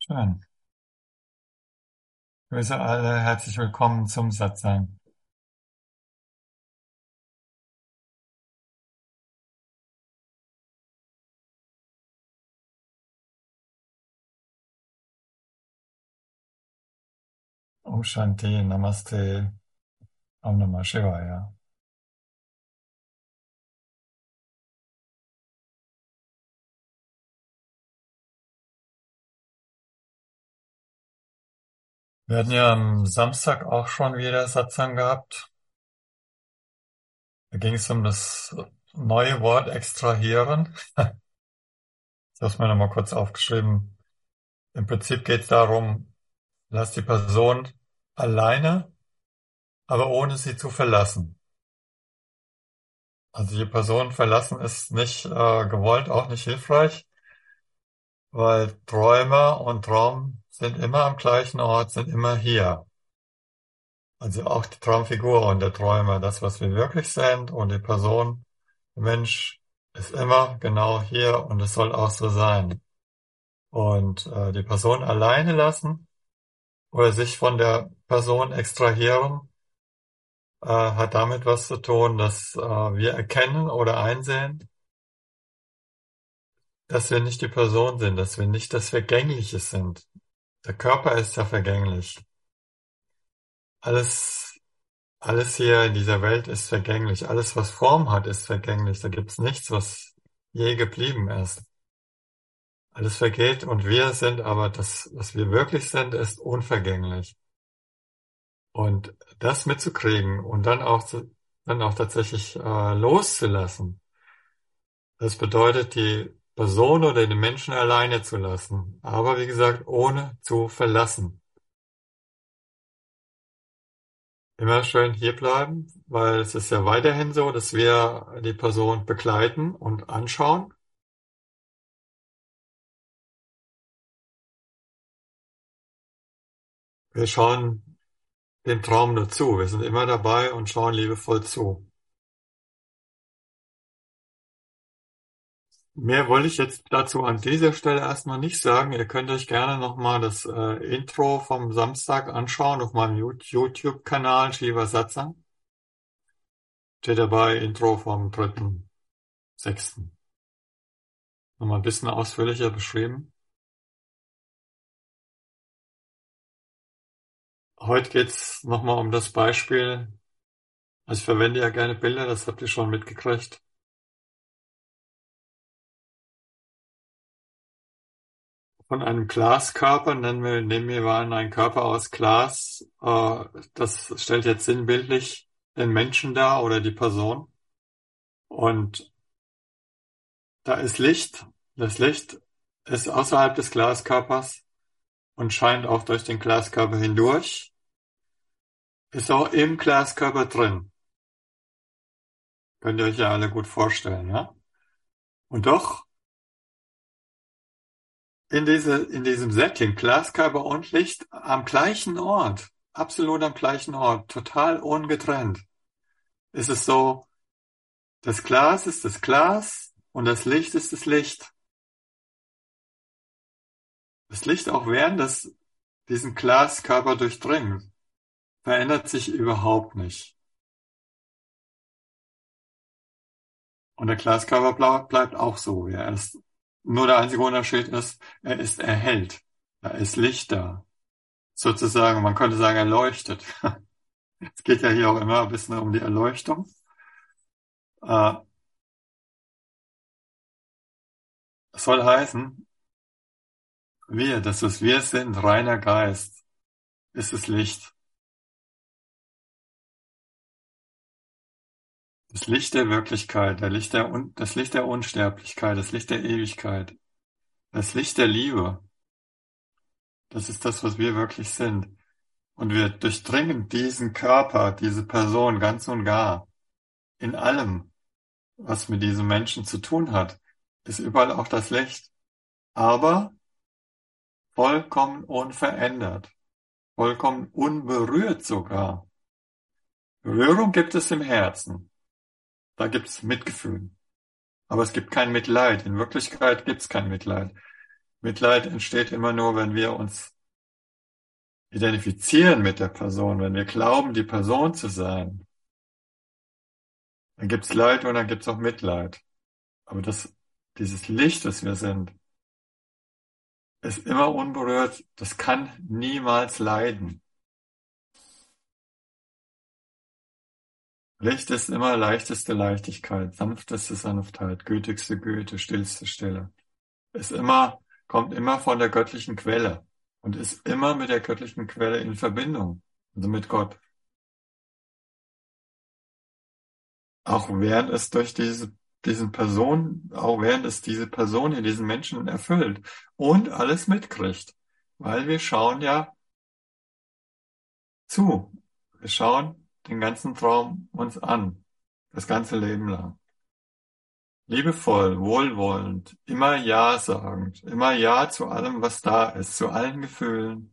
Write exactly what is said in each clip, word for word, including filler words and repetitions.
Schön. Grüße alle, herzlich willkommen zum Satsang. Om Shanti, Namaste, Om Namah Shivaya. Wir hatten ja am Samstag auch schon wieder Satsang gehabt. Da ging es um das neue Wort extrahieren. Ich habe es mir nochmal kurz aufgeschrieben. Im Prinzip geht es darum, lass die Person alleine, aber ohne sie zu verlassen. Also die Person verlassen ist nicht äh, gewollt, auch nicht hilfreich, weil Träumer und Traum sind immer am gleichen Ort, sind immer hier. Also auch die Traumfigur und der Träumer, das, was wir wirklich sind, und die Person, der Mensch, ist immer genau hier und es soll auch so sein. Und äh, die Person alleine lassen oder sich von der Person extrahieren, äh, hat damit was zu tun, dass äh, wir erkennen oder einsehen, dass wir nicht die Person sind, dass wir nicht das Vergängliche sind. Der Körper ist ja vergänglich. Alles, alles hier in dieser Welt ist vergänglich. Alles, was Form hat, ist vergänglich. Da gibt's nichts, was je geblieben ist. Alles vergeht und wir sind aber das, was wir wirklich sind, ist unvergänglich. Und das mitzukriegen und dann auch, zu- dann auch tatsächlich äh, loszulassen, das bedeutet, die Person oder den Menschen alleine zu lassen. Aber wie gesagt, ohne zu verlassen. Immer schön hier bleiben, weil es ist ja weiterhin so, dass wir die Person begleiten und anschauen. Wir schauen dem Traum nur zu. Wir sind immer dabei und schauen liebevoll zu. Mehr wollte ich jetzt dazu an dieser Stelle erstmal nicht sagen. Ihr könnt euch gerne nochmal das äh, Intro vom Samstag anschauen auf meinem YouTube-Kanal Shiva Satsang. Steht dabei Intro vom dritten sechsten. Nochmal ein bisschen ausführlicher beschrieben. Heute geht's nochmal um das Beispiel. Also ich verwende ja gerne Bilder, das habt ihr schon mitgekriegt. Von einem Glaskörper, nennen wir, nehmen wir mal einen Körper aus Glas. Äh, das stellt jetzt sinnbildlich den Menschen dar oder die Person. Und da ist Licht. Das Licht ist außerhalb des Glaskörpers und scheint auch durch den Glaskörper hindurch. Ist auch im Glaskörper drin. Könnt ihr euch ja alle gut vorstellen, ja? Und doch, in diese, in diesem Setting, Glaskörper und Licht am gleichen Ort, absolut am gleichen Ort, total ungetrennt, ist es so, das Glas ist das Glas und das Licht ist das Licht. Das Licht, auch während es diesen Glaskörper durchdringt, verändert sich überhaupt nicht. Und der Glaskörper bleibt bleibt auch so, wie er ist. Nur der einzige Unterschied ist, er ist erhellt. Da ist Licht da. Sozusagen, man könnte sagen, er leuchtet. Es geht ja hier auch immer ein bisschen um die Erleuchtung. Äh, soll heißen, wir, das was wir sind, reiner Geist, ist das Licht. Das Licht der Wirklichkeit, der Licht der Un das Licht der Unsterblichkeit, das Licht der Ewigkeit, das Licht der Liebe. Das ist das, was wir wirklich sind. Und wir durchdringen diesen Körper, diese Person ganz und gar. In allem, was mit diesem Menschen zu tun hat, ist überall auch das Licht. Aber vollkommen unverändert, vollkommen unberührt sogar. Berührung gibt es im Herzen. Da gibt es Mitgefühl. Aber es gibt kein Mitleid. In Wirklichkeit gibt es kein Mitleid. Mitleid entsteht immer nur, wenn wir uns identifizieren mit der Person, wenn wir glauben, die Person zu sein. Dann gibt's Leid und dann gibt's auch Mitleid. Aber das, dieses Licht, das wir sind, ist immer unberührt. Das kann niemals leiden. Licht ist immer leichteste Leichtigkeit, sanfteste Sanftheit, gütigste Güte, stillste Stille. Ist immer, kommt immer von der göttlichen Quelle und ist immer mit der göttlichen Quelle in Verbindung, also mit Gott. Auch während es durch diese, diesen Person, auch während es diese Person in diesen Menschen erfüllt und alles mitkriegt. Weil wir schauen ja zu. Wir schauen den ganzen Traum uns an. Das ganze Leben lang. Liebevoll, wohlwollend, immer Ja sagend, immer Ja zu allem, was da ist, zu allen Gefühlen,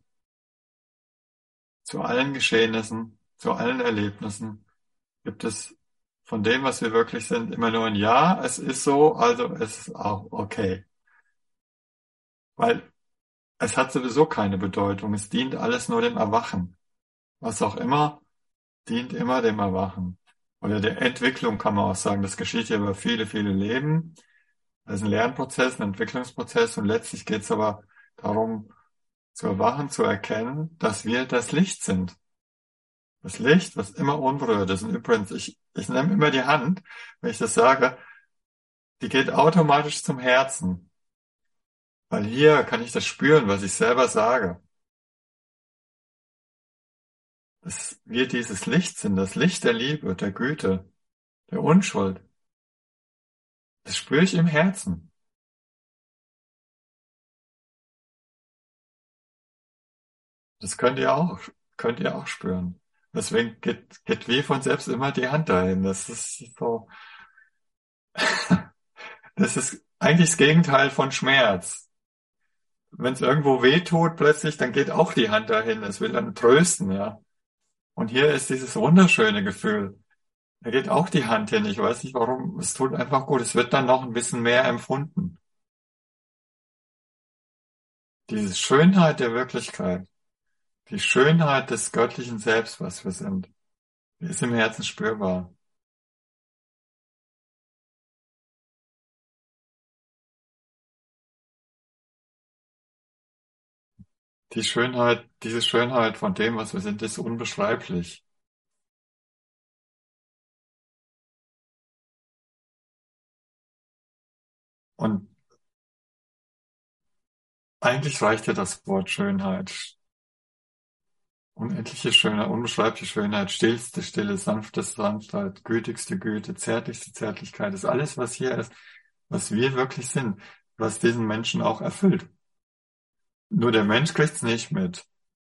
zu allen Geschehnissen, zu allen Erlebnissen. Gibt es von dem, was wir wirklich sind, immer nur ein Ja, es ist so, also es ist auch okay. Weil es hat sowieso keine Bedeutung, es dient alles nur dem Erwachen. Was auch immer, dient immer dem Erwachen. Oder der Entwicklung kann man auch sagen, das geschieht ja über viele, viele Leben. Das ist ein Lernprozess, ein Entwicklungsprozess und letztlich geht es aber darum, zu erwachen, zu erkennen, dass wir das Licht sind. Das Licht, was immer unberührt ist. Und übrigens, ich, ich nehme immer die Hand, wenn ich das sage, die geht automatisch zum Herzen. Weil hier kann ich das spüren, was ich selber sage. Dass wir dieses Licht sind, das Licht der Liebe, der Güte, der Unschuld. Das spüre ich im Herzen. Das könnt ihr auch, könnt ihr auch spüren. Deswegen geht, geht wie von selbst immer die Hand dahin. Das ist so, das ist eigentlich das Gegenteil von Schmerz. Wenn es irgendwo weh tut plötzlich, dann geht auch die Hand dahin. Es will dann trösten, ja. Und hier ist dieses wunderschöne Gefühl. Da geht auch die Hand hin. Ich weiß nicht warum. Es tut einfach gut. Es wird dann noch ein bisschen mehr empfunden. Diese Schönheit der Wirklichkeit, die Schönheit des göttlichen Selbst, was wir sind, die ist im Herzen spürbar. Die Schönheit, diese Schönheit von dem, was wir sind, ist unbeschreiblich. Und eigentlich reicht ja das Wort Schönheit. Unendliche Schönheit, unbeschreibliche Schönheit, stillste Stille, sanfteste Sanftheit, gütigste Güte, zärtlichste Zärtlichkeit, ist alles, was hier ist, was wir wirklich sind, was diesen Menschen auch erfüllt. Nur der Mensch kriegt's nicht mit,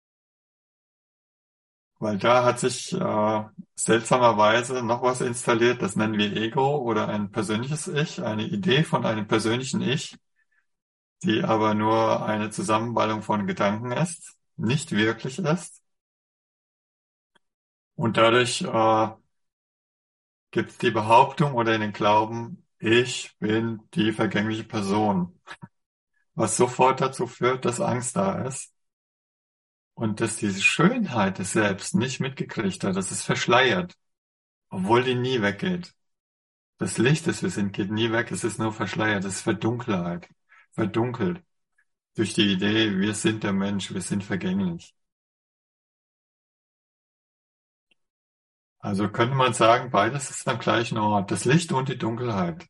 weil da hat sich äh, seltsamerweise noch was installiert, das nennen wir Ego oder ein persönliches Ich, eine Idee von einem persönlichen Ich, die aber nur eine Zusammenballung von Gedanken ist, nicht wirklich ist. Und dadurch äh, gibt es die Behauptung oder den Glauben, ich bin die vergängliche Person, was sofort dazu führt, dass Angst da ist und dass diese Schönheit des Selbst nicht mitgekriegt hat, dass es verschleiert, obwohl die nie weggeht. Das Licht, das wir sind, geht nie weg, es ist nur verschleiert, es ist Verdunkelheit, verdunkelt durch die Idee, wir sind der Mensch, wir sind vergänglich. Also könnte man sagen, beides ist am gleichen Ort, das Licht und die Dunkelheit.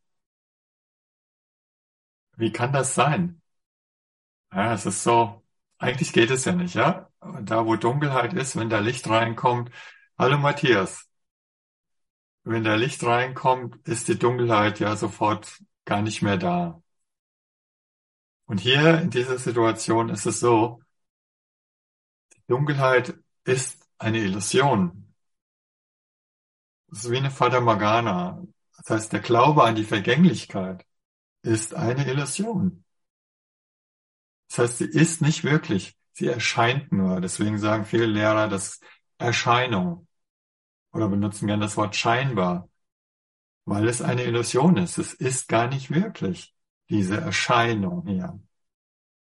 Wie kann das sein? Ja, es ist so, eigentlich geht es ja nicht, ja? Da, wo Dunkelheit ist, wenn da Licht reinkommt, hallo Matthias, wenn da Licht reinkommt, ist die Dunkelheit ja sofort gar nicht mehr da. Und hier in dieser Situation ist es so, die Dunkelheit ist eine Illusion. Es ist wie eine Fata Morgana. Das heißt, der Glaube an die Vergänglichkeit ist eine Illusion. Das heißt, sie ist nicht wirklich, sie erscheint nur. Deswegen sagen viele Lehrer das Erscheinung oder benutzen gerne das Wort scheinbar, weil es eine Illusion ist. Es ist gar nicht wirklich diese Erscheinung hier.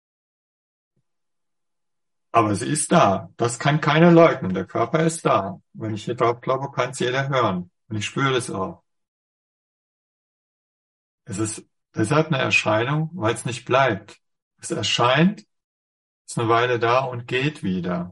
Aber sie ist da. Das kann keiner leugnen. Der Körper ist da. Wenn ich hier drauf glaube, kann es jeder hören. Und ich spüre das auch. Es ist deshalb eine Erscheinung, weil es nicht bleibt. Es erscheint, ist eine Weile da und geht wieder.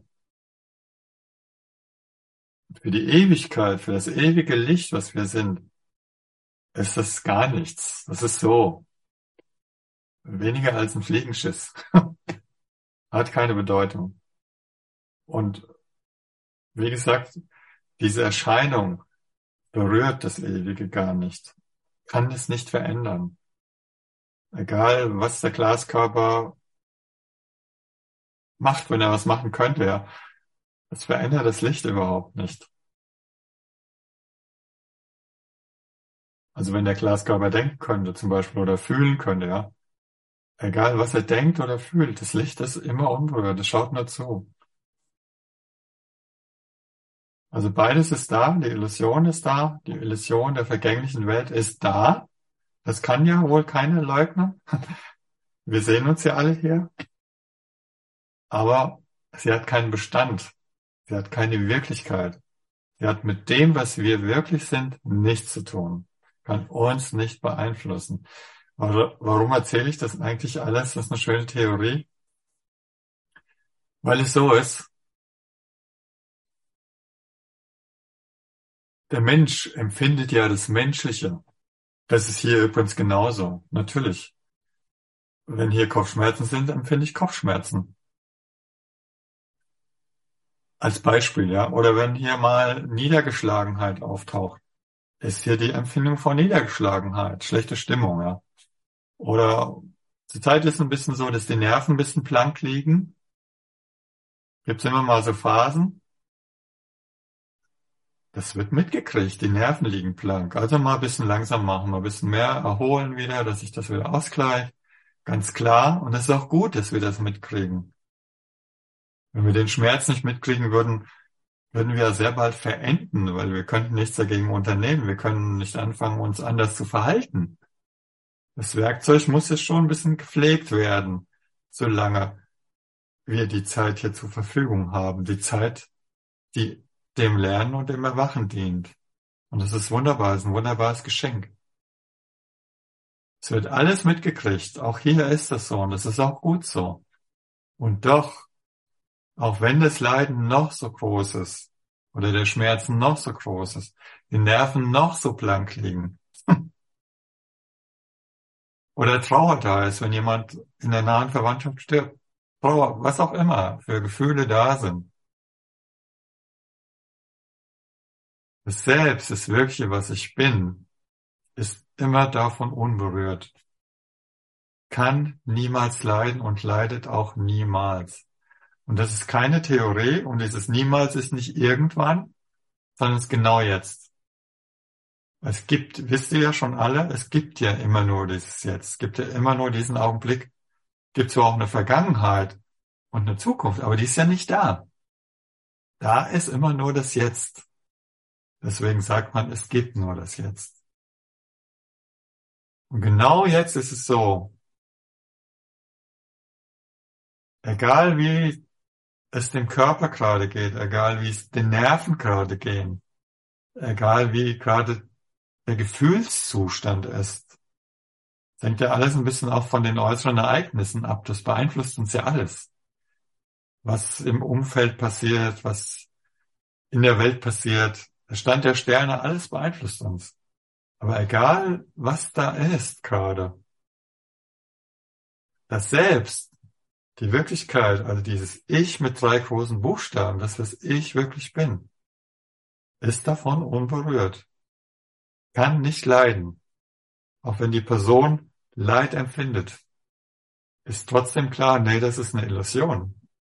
Für die Ewigkeit, für das ewige Licht, was wir sind, ist das gar nichts. Das ist so. Weniger als ein Fliegenschiss. Hat keine Bedeutung. Und wie gesagt, diese Erscheinung berührt das Ewige gar nicht. Kann es nicht verändern. Egal, was der Glaskörper macht, wenn er was machen könnte, ja. Das verändert das Licht überhaupt nicht. Also wenn der Glaskörper denken könnte, zum Beispiel, oder fühlen könnte, ja. Egal, was er denkt oder fühlt, das Licht ist immer unberührt, es schaut nur zu. Also beides ist da, die Illusion ist da, die Illusion der vergänglichen Welt ist da. Das kann ja wohl keiner leugnen. Wir sehen uns ja alle hier. Aber sie hat keinen Bestand. Sie hat keine Wirklichkeit. Sie hat mit dem, was wir wirklich sind, nichts zu tun. Kann uns nicht beeinflussen. Warum erzähle ich das eigentlich alles? Das ist eine schöne Theorie. Weil es so ist. Der Mensch empfindet ja das Menschliche. Das ist hier übrigens genauso. Natürlich. Wenn hier Kopfschmerzen sind, empfinde ich Kopfschmerzen. Als Beispiel, ja. Oder wenn hier mal Niedergeschlagenheit auftaucht, ist hier die Empfindung von Niedergeschlagenheit, schlechte Stimmung, ja. Oder zurzeit ist es ein bisschen so, dass die Nerven ein bisschen blank liegen. Gibt's immer mal so Phasen. Das wird mitgekriegt, die Nerven liegen blank. Also mal ein bisschen langsam machen, mal ein bisschen mehr erholen wieder, dass sich das wieder ausgleicht. Ganz klar. Und es ist auch gut, dass wir das mitkriegen. Wenn wir den Schmerz nicht mitkriegen würden, würden wir ja sehr bald verenden, weil wir könnten nichts dagegen unternehmen. Wir können nicht anfangen, uns anders zu verhalten. Das Werkzeug muss jetzt schon ein bisschen gepflegt werden, solange wir die Zeit hier zur Verfügung haben. Die Zeit, die dem Lernen und dem Erwachen dient. Und das ist wunderbar, das ist ein wunderbares Geschenk. Es wird alles mitgekriegt. Auch hier ist das so und das ist auch gut so. Und doch, auch wenn das Leiden noch so groß ist oder der Schmerz noch so groß ist, die Nerven noch so blank liegen oder Trauer da ist, wenn jemand in der nahen Verwandtschaft stirbt, Trauer, was auch immer für Gefühle da sind. Das Selbst, das Wirkliche, was ich bin, ist immer davon unberührt, kann niemals leiden und leidet auch niemals. Und das ist keine Theorie und dieses niemals ist nicht irgendwann, sondern es ist genau jetzt. Es gibt, wisst ihr ja schon alle, es gibt ja immer nur dieses Jetzt. Es gibt ja immer nur diesen Augenblick. Es gibt zwar auch eine Vergangenheit und eine Zukunft, aber die ist ja nicht da. Da ist immer nur das Jetzt. Deswegen sagt man, es gibt nur das Jetzt. Und genau jetzt ist es so. Egal wie es dem Körper gerade geht, egal wie es den Nerven gerade gehen, egal wie gerade der Gefühlszustand ist, das hängt ja alles ein bisschen auch von den äußeren Ereignissen ab. Das beeinflusst uns ja alles. Was im Umfeld passiert, was in der Welt passiert, der Stand der Sterne, alles beeinflusst uns. Aber egal, was da ist gerade, das Selbst, die Wirklichkeit, also dieses Ich mit drei großen Buchstaben, das, was ich wirklich bin, ist davon unberührt. Kann nicht leiden. Auch wenn die Person Leid empfindet, ist trotzdem klar, nee, das ist eine Illusion.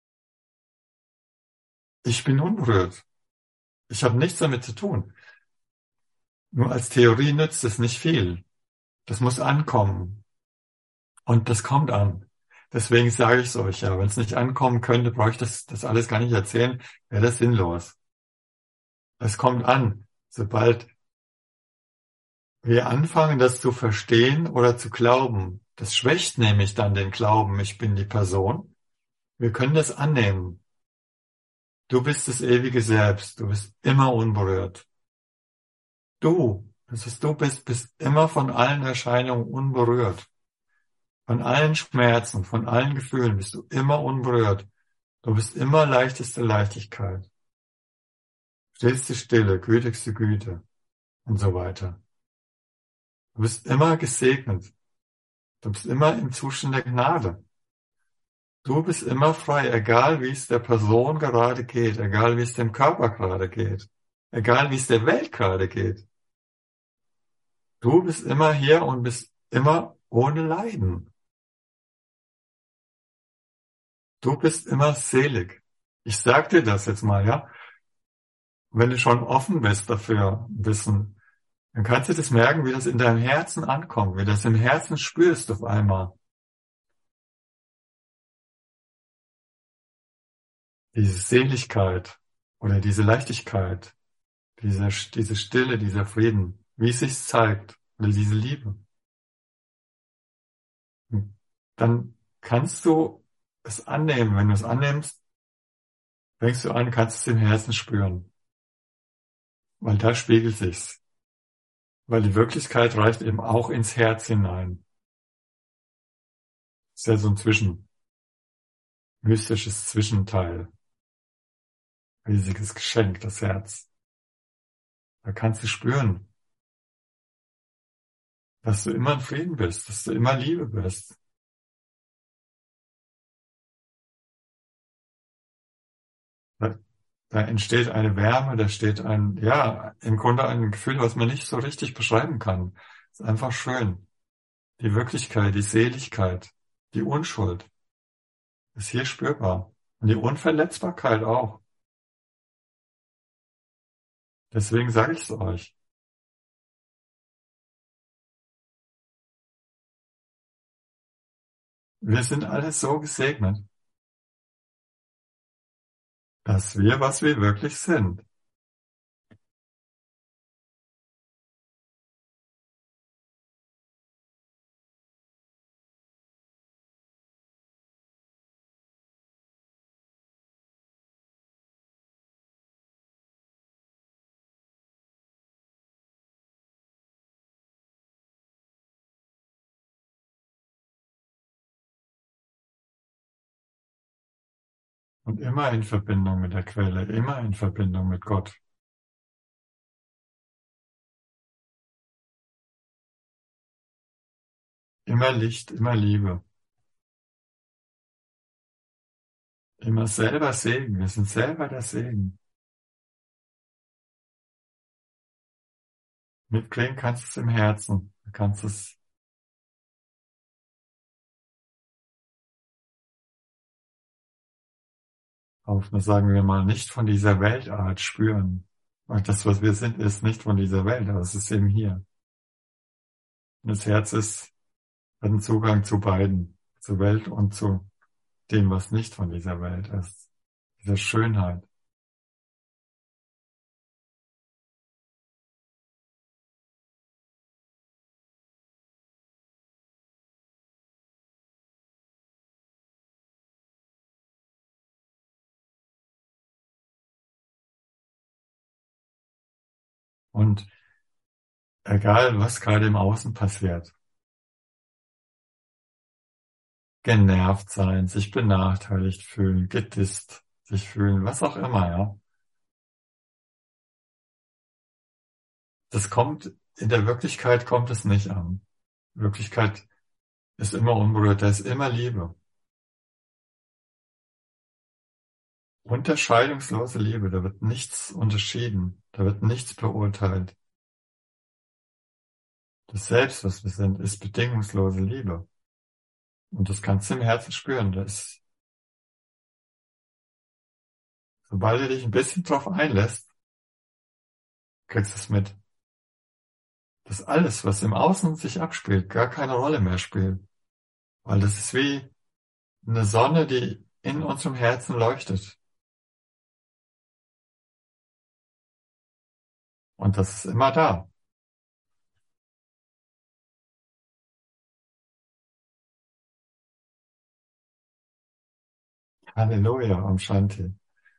Ich bin unberührt. Ich habe nichts damit zu tun. Nur als Theorie nützt es nicht viel. Das muss ankommen. Und das kommt an. Deswegen sage ich es euch ja, wenn es nicht ankommen könnte, brauche ich das, das alles gar nicht erzählen, wäre das sinnlos. Es kommt an, sobald wir anfangen, das zu verstehen oder zu glauben. Das schwächt nämlich dann den Glauben, ich bin die Person. Wir können das annehmen. Du bist das ewige Selbst. Du bist immer unberührt. Du, das ist du bist, bist immer von allen Erscheinungen unberührt. Von allen Schmerzen, von allen Gefühlen bist du immer unberührt. Du bist immer leichteste Leichtigkeit. Stillste Stille, gütigste Güte und so weiter. Du bist immer gesegnet. Du bist immer im Zustand der Gnade. Du bist immer frei, egal wie es der Person gerade geht, egal wie es dem Körper gerade geht, egal wie es der Welt gerade geht. Du bist immer hier und bist immer ohne Leiden. Du bist immer selig. Ich sag dir das jetzt mal, ja. Wenn du schon offen bist dafür, wissen, dann kannst du das merken, wie das in deinem Herzen ankommt, wie du das im Herzen spürst auf einmal. Diese Seligkeit oder diese Leichtigkeit, diese, diese Stille, dieser Frieden, wie es sich zeigt, oder diese Liebe. Dann kannst du es annehmen. Wenn du es annimmst, fängst du an, kannst es im Herzen spüren. Weil da spiegelt sich's. Weil die Wirklichkeit reicht eben auch ins Herz hinein. Das ist ja so ein Zwischen, mystisches Zwischenteil. Riesiges Geschenk, das Herz. Da kannst du spüren, dass du immer in Frieden bist, dass du immer Liebe bist. Da, da entsteht eine Wärme, da steht ein, ja, im Grunde ein Gefühl, was man nicht so richtig beschreiben kann. Es ist einfach schön. Die Wirklichkeit, die Seligkeit, die Unschuld ist hier spürbar. Und die Unverletzbarkeit auch. Deswegen sage ich es euch. Wir sind alle so gesegnet, dass wir, was wir wirklich sind. Und immer in Verbindung mit der Quelle, immer in Verbindung mit Gott. Immer Licht, immer Liebe. Immer selber Segen. Wir sind selber der Segen. Mitkriegen kannst du es im Herzen. Du kannst es auf, sagen wir mal, nicht von dieser Weltart spüren. Weil das, was wir sind, ist nicht von dieser Welt, aber es ist eben hier. Und das Herz ist, hat einen Zugang zu beiden. Zur Welt und zu dem, was nicht von dieser Welt ist. Dieser Schönheit. Und egal, was gerade im Außen passiert, genervt sein, sich benachteiligt fühlen, gedisst sich fühlen, was auch immer, ja. Das kommt, in der Wirklichkeit kommt es nicht an. Wirklichkeit ist immer unberührt, da ist immer Liebe. Unterscheidungslose Liebe, da wird nichts unterschieden, da wird nichts beurteilt. Das Selbst, was wir sind, ist bedingungslose Liebe. Und das kannst du im Herzen spüren. Das, sobald du dich ein bisschen drauf einlässt, kriegst du es mit. Dass alles, was im Außen sich abspielt, gar keine Rolle mehr spielt. Weil das ist wie eine Sonne, die in unserem Herzen leuchtet. Und das ist immer da. Halleluja, Om Shanti.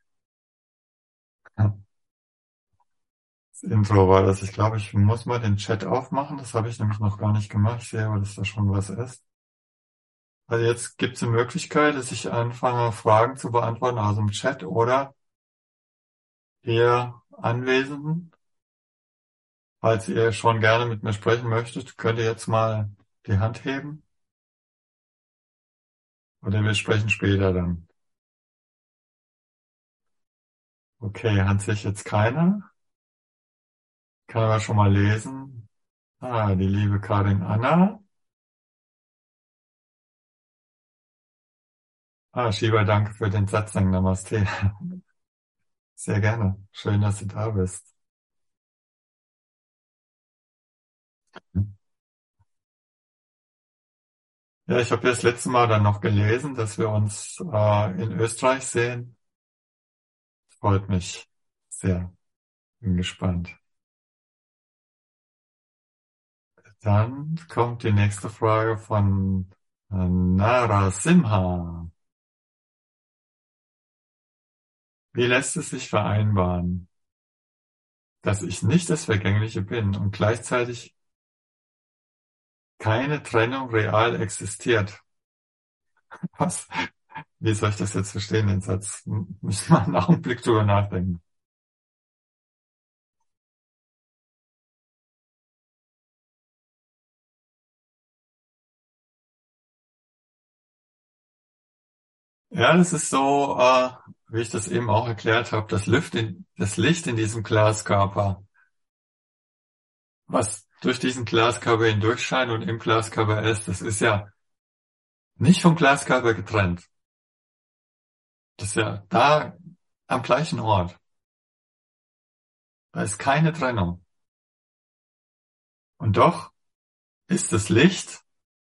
Das Intro war das. Ich glaube, ich muss mal den Chat aufmachen. Das habe ich nämlich noch gar nicht gemacht. Ich sehe aber, dass da schon was ist. Also jetzt gibt es eine Möglichkeit, dass ich anfange, Fragen zu beantworten aus dem Chat oder ihr Anwesenden. Falls ihr schon gerne mit mir sprechen möchtet, könnt ihr jetzt mal die Hand heben. Oder wir sprechen später dann. Okay, Hand sich jetzt keiner. Kann aber schon mal lesen. Ah, die liebe Karin Anna. Ah, Shiva, danke für den Satsang. Namaste. Sehr gerne. Schön, dass du da bist. Ja, ich habe ja das letzte Mal dann noch gelesen, dass wir uns äh, in Österreich sehen. Freut mich sehr. Bin gespannt. Dann kommt die nächste Frage von äh, Nara Simha. Wie lässt es sich vereinbaren, dass ich nicht das Vergängliche bin und gleichzeitig keine Trennung real existiert? Was? Wie soll ich das jetzt verstehen, den Satz? Muss ich mal einen Augenblick drüber nachdenken. Ja, das ist so, äh, wie ich das eben auch erklärt habe, das Licht in, das Licht in diesem Glaskörper, was durch diesen Glaskörper hindurch scheint und im Glaskörper ist, das ist ja nicht vom Glaskörper getrennt. Das ist ja da am gleichen Ort. Da ist keine Trennung. Und doch ist das Licht,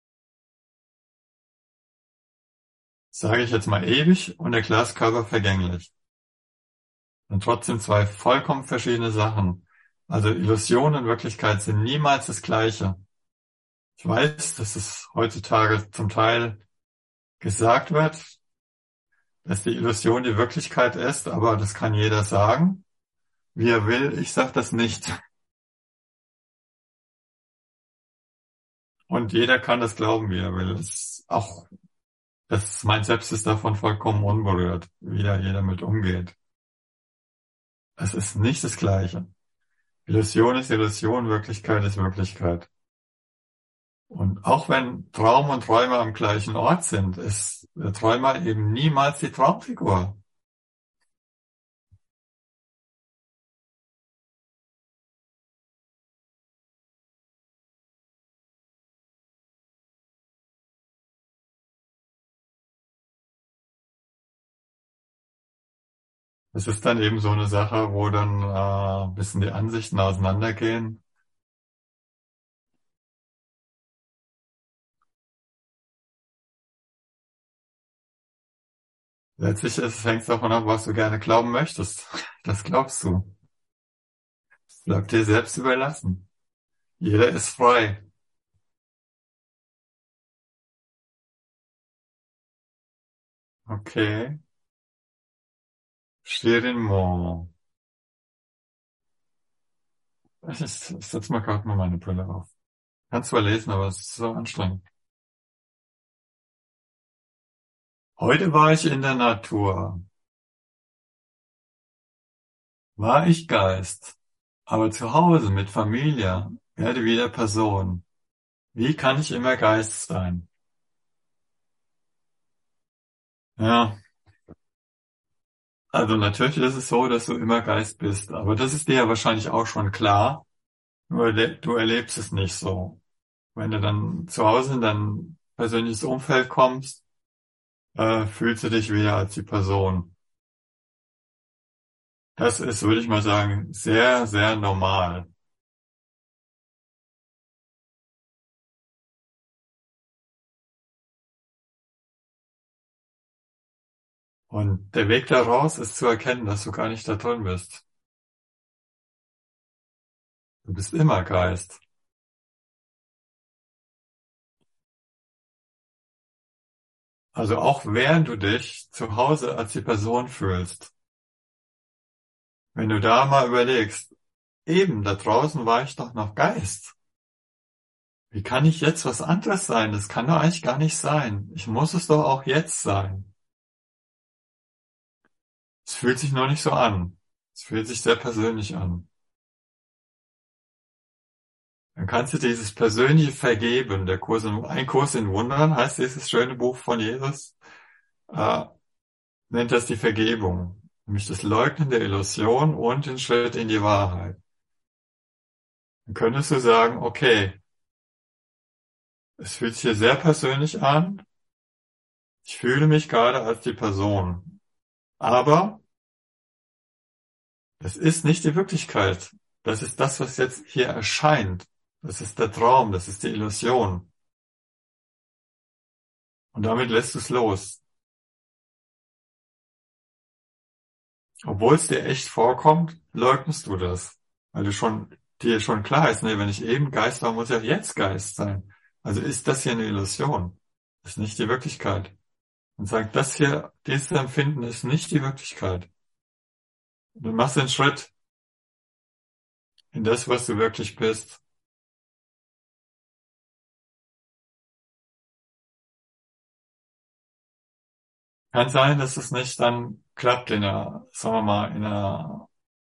sage ich jetzt mal ewig, und der Glaskörper vergänglich. Und trotzdem zwei vollkommen verschiedene Sachen. Also Illusion und Wirklichkeit sind niemals das Gleiche. Ich weiß, dass es heutzutage zum Teil gesagt wird, dass die Illusion die Wirklichkeit ist, aber das kann jeder sagen, wie er will. Ich sage das nicht. Und jeder kann das glauben, wie er will. Das ist auch, das, mein Selbst ist davon vollkommen unberührt, wie da jeder mit umgeht. Es ist nicht das Gleiche. Illusion ist Illusion, Wirklichkeit ist Wirklichkeit. Und auch wenn Traum und Träumer am gleichen Ort sind, ist der Träumer eben niemals die Traumfigur. Es ist dann eben so eine Sache, wo dann äh, ein bisschen die Ansichten auseinandergehen. Letztlich ist, hängt es davon ab, was du gerne glauben möchtest. Das glaubst du. Es bleibt dir selbst überlassen. Jeder ist frei. Okay. Shirin Mo. Ich, ich setze mal gerade mal meine Brille auf. Kann zwar lesen, aber es ist so anstrengend. Heute war ich in der Natur. War ich Geist. Aber zu Hause mit Familie werde wieder Person. Wie kann ich immer Geist sein? Ja, also natürlich ist es so, dass du immer Geist bist, aber das ist dir ja wahrscheinlich auch schon klar, nur le- du erlebst es nicht so. Wenn du dann zu Hause in dein persönliches Umfeld kommst, äh, fühlst du dich wieder als die Person. Das ist, würde ich mal sagen, sehr, sehr normal. Und der Weg daraus ist zu erkennen, dass du gar nicht da drin bist. Du bist immer Geist. Also auch während du dich zu Hause als die Person fühlst, wenn du da mal überlegst, eben, da draußen war ich doch noch Geist. Wie kann ich jetzt was anderes sein? Das kann doch eigentlich gar nicht sein. Ich muss es doch auch jetzt sein. Es fühlt sich noch nicht so an. Es fühlt sich sehr persönlich an. Dann kannst du dieses persönliche Vergeben, der Kurs in, ein Kurs in Wundern heißt dieses schöne Buch von Jesus, äh, nennt das die Vergebung. Nämlich das Leugnen der Illusion und den Schritt in die Wahrheit. Dann könntest du sagen, okay, es fühlt sich hier sehr persönlich an. Ich fühle mich gerade als die Person. Aber das ist nicht die Wirklichkeit. Das ist das, was jetzt hier erscheint. Das ist der Traum, das ist die Illusion. Und damit lässt du es los. Obwohl es dir echt vorkommt, leugnest du das. Weil du schon, dir schon klar ist, nee, wenn ich eben Geist war, muss ich auch jetzt Geist sein. Also ist das hier eine Illusion. Das ist nicht die Wirklichkeit. Und sagt, das hier, dieses Empfinden ist nicht die Wirklichkeit. Und du machst den Schritt in das, was du wirklich bist. Kann sein, dass es nicht dann klappt in einer, sagen wir mal, in einer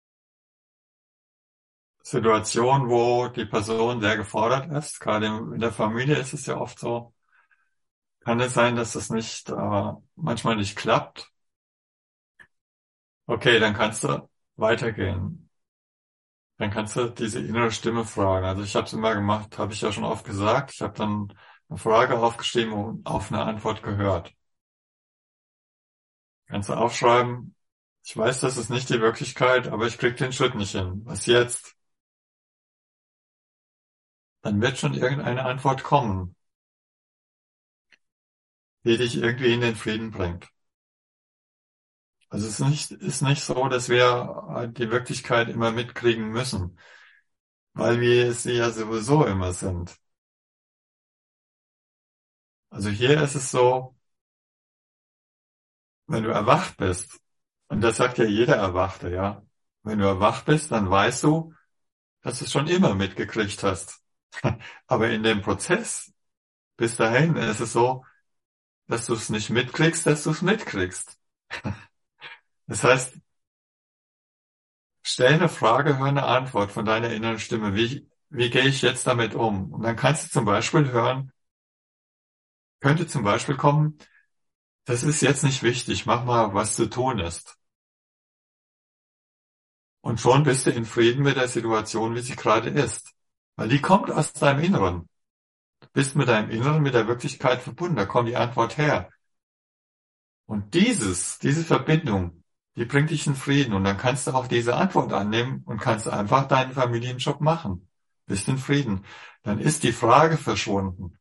Situation, wo die Person sehr gefordert ist. Gerade in der Familie ist es ja oft so. Kann es sein, dass es nicht, äh, manchmal nicht klappt? Okay, dann kannst du weitergehen. Dann kannst du diese innere Stimme fragen. Also ich habe es immer gemacht, habe ich ja schon oft gesagt. Ich habe dann eine Frage aufgeschrieben und auf eine Antwort gehört. Kannst du aufschreiben, ich weiß, das ist nicht die Wirklichkeit, aber ich krieg den Schritt nicht hin. Was jetzt? Dann wird schon irgendeine Antwort kommen, die dich irgendwie in den Frieden bringt. Also es ist nicht, ist nicht so, dass wir die Wirklichkeit immer mitkriegen müssen, weil wir sie ja sowieso immer sind. Also hier ist es so, wenn du erwacht bist, und das sagt ja jeder Erwachte, ja, wenn du erwacht bist, dann weißt du, dass du es schon immer mitgekriegt hast. Aber in dem Prozess bis dahin ist es so, dass du es nicht mitkriegst, dass du es mitkriegst. Das heißt, stell eine Frage, hör eine Antwort von deiner inneren Stimme. Wie, wie gehe ich jetzt damit um? Und dann kannst du zum Beispiel hören, könnte zum Beispiel kommen, das ist jetzt nicht wichtig, mach mal, was zu tun ist. Und schon bist du in Frieden mit der Situation, wie sie gerade ist. Weil die kommt aus deinem Inneren. Du bist mit deinem Inneren, mit der Wirklichkeit verbunden. Da kommt die Antwort her. Und dieses, diese Verbindung, die bringt dich in Frieden. Und dann kannst du auch diese Antwort annehmen und kannst einfach deinen Familienjob machen. Bist in Frieden. Dann ist die Frage verschwunden.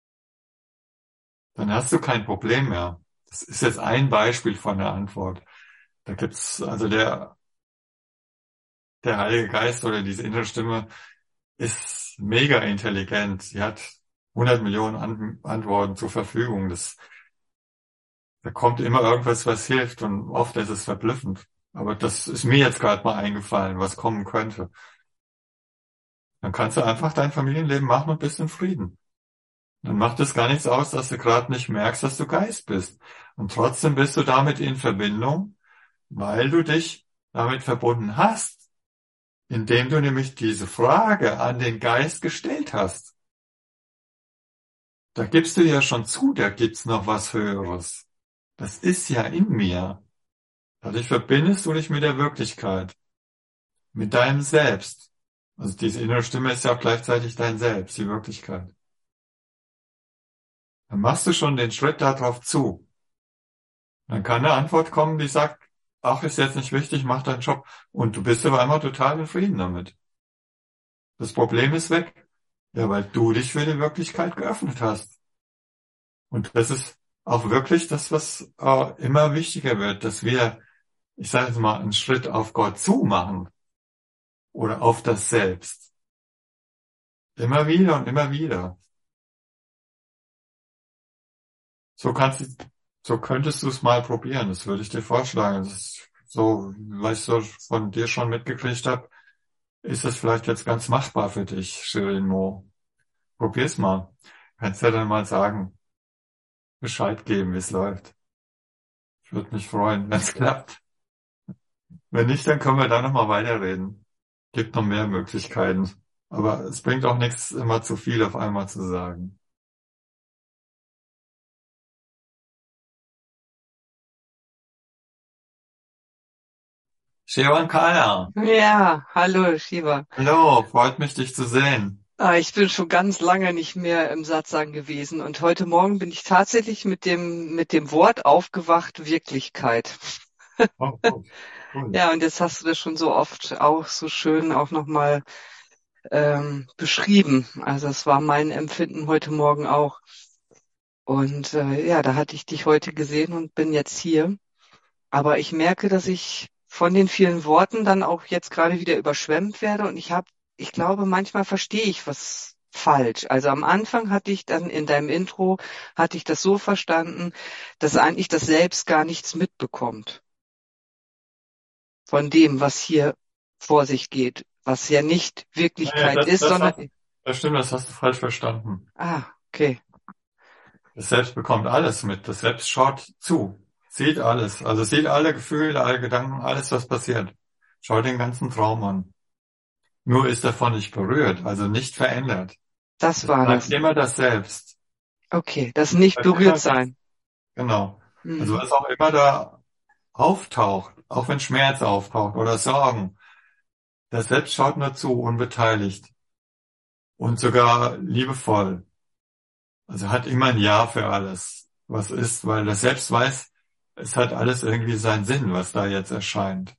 Dann hast du kein Problem mehr. Das ist jetzt ein Beispiel von der Antwort. Da gibt's, also der, der Heilige Geist oder diese innere Stimme ist mega intelligent. Sie hat hundert Millionen An Antworten zur Verfügung. Das, da kommt immer irgendwas, was hilft und oft ist es verblüffend. Aber das ist mir jetzt gerade mal eingefallen, was kommen könnte. Dann kannst du einfach dein Familienleben machen und bist in Frieden. Dann macht es gar nichts aus, dass du gerade nicht merkst, dass du Geist bist. Und trotzdem bist du damit in Verbindung, weil du dich damit verbunden hast, indem du nämlich diese Frage an den Geist gestellt hast. Da gibst du ja schon zu, da gibt's noch was Höheres. Das ist ja in mir. Dadurch verbindest du dich mit der Wirklichkeit, mit deinem Selbst. Also diese innere Stimme ist ja auch gleichzeitig dein Selbst, die Wirklichkeit. Dann machst du schon den Schritt darauf zu. Dann kann eine Antwort kommen, die sagt, ach, ist jetzt nicht wichtig, mach deinen Job. Und du bist aber einmal total in Frieden damit. Das Problem ist weg. Ja, weil du dich für die Wirklichkeit geöffnet hast. Und das ist auch wirklich das, was äh, immer wichtiger wird, dass wir, ich sage jetzt mal, einen Schritt auf Gott zu machen oder auf das Selbst. Immer wieder und immer wieder. So kannst du, so könntest du es mal probieren. Das würde ich dir vorschlagen. Das ist so, weil ich so von dir schon mitgekriegt habe, ist das vielleicht jetzt ganz machbar für dich, Shirin Mo. Probier's mal. Kannst ja dann mal sagen, Bescheid geben, wie es läuft. Ich würde mich freuen, wenn es klappt. Wenn nicht, dann können wir da nochmal weiterreden. Gibt noch mehr Möglichkeiten. Aber es bringt auch nichts, immer zu viel auf einmal zu sagen. Shivan Kaya. Ja, hallo Shiva. Hallo, freut mich, dich zu sehen. Ah, ich bin schon ganz lange nicht mehr im Satsang gewesen und heute Morgen bin ich tatsächlich mit dem mit dem Wort aufgewacht, Wirklichkeit. Oh, gut, cool. Ja, und jetzt hast du das schon so oft auch so schön auch nochmal ähm, beschrieben. Also es war mein Empfinden heute Morgen auch. Und äh, ja, da hatte ich dich heute gesehen und bin jetzt hier. Aber ich merke, dass ich von den vielen Worten dann auch jetzt gerade wieder überschwemmt werde und ich habe, ich glaube, manchmal verstehe ich was falsch. Also am Anfang hatte ich dann in deinem Intro, hatte ich das so verstanden, dass eigentlich das Selbst gar nichts mitbekommt von dem, was hier vor sich geht, was ja nicht Naja, Wirklichkeit das, ist, das, hast, sondern, das stimmt, das hast du falsch verstanden. ah, okay, Das Selbst bekommt alles mit. Das Selbst schaut zu, sieht alles. Also sieht alle Gefühle, alle Gedanken, alles, was passiert. Schaut den ganzen Traum an. Nur ist davon nicht berührt, also nicht verändert. das Es war bleibt das. immer das Selbst. Okay, das nicht Bleibt berührt immer ganz, sein. genau. Also Mhm. was auch immer da auftaucht, auch wenn Schmerz auftaucht oder Sorgen, das Selbst schaut nur zu, unbeteiligt und sogar liebevoll. Also hat immer ein Ja für alles, was ist, weil das Selbst weiß, es hat alles irgendwie seinen Sinn, was da jetzt erscheint.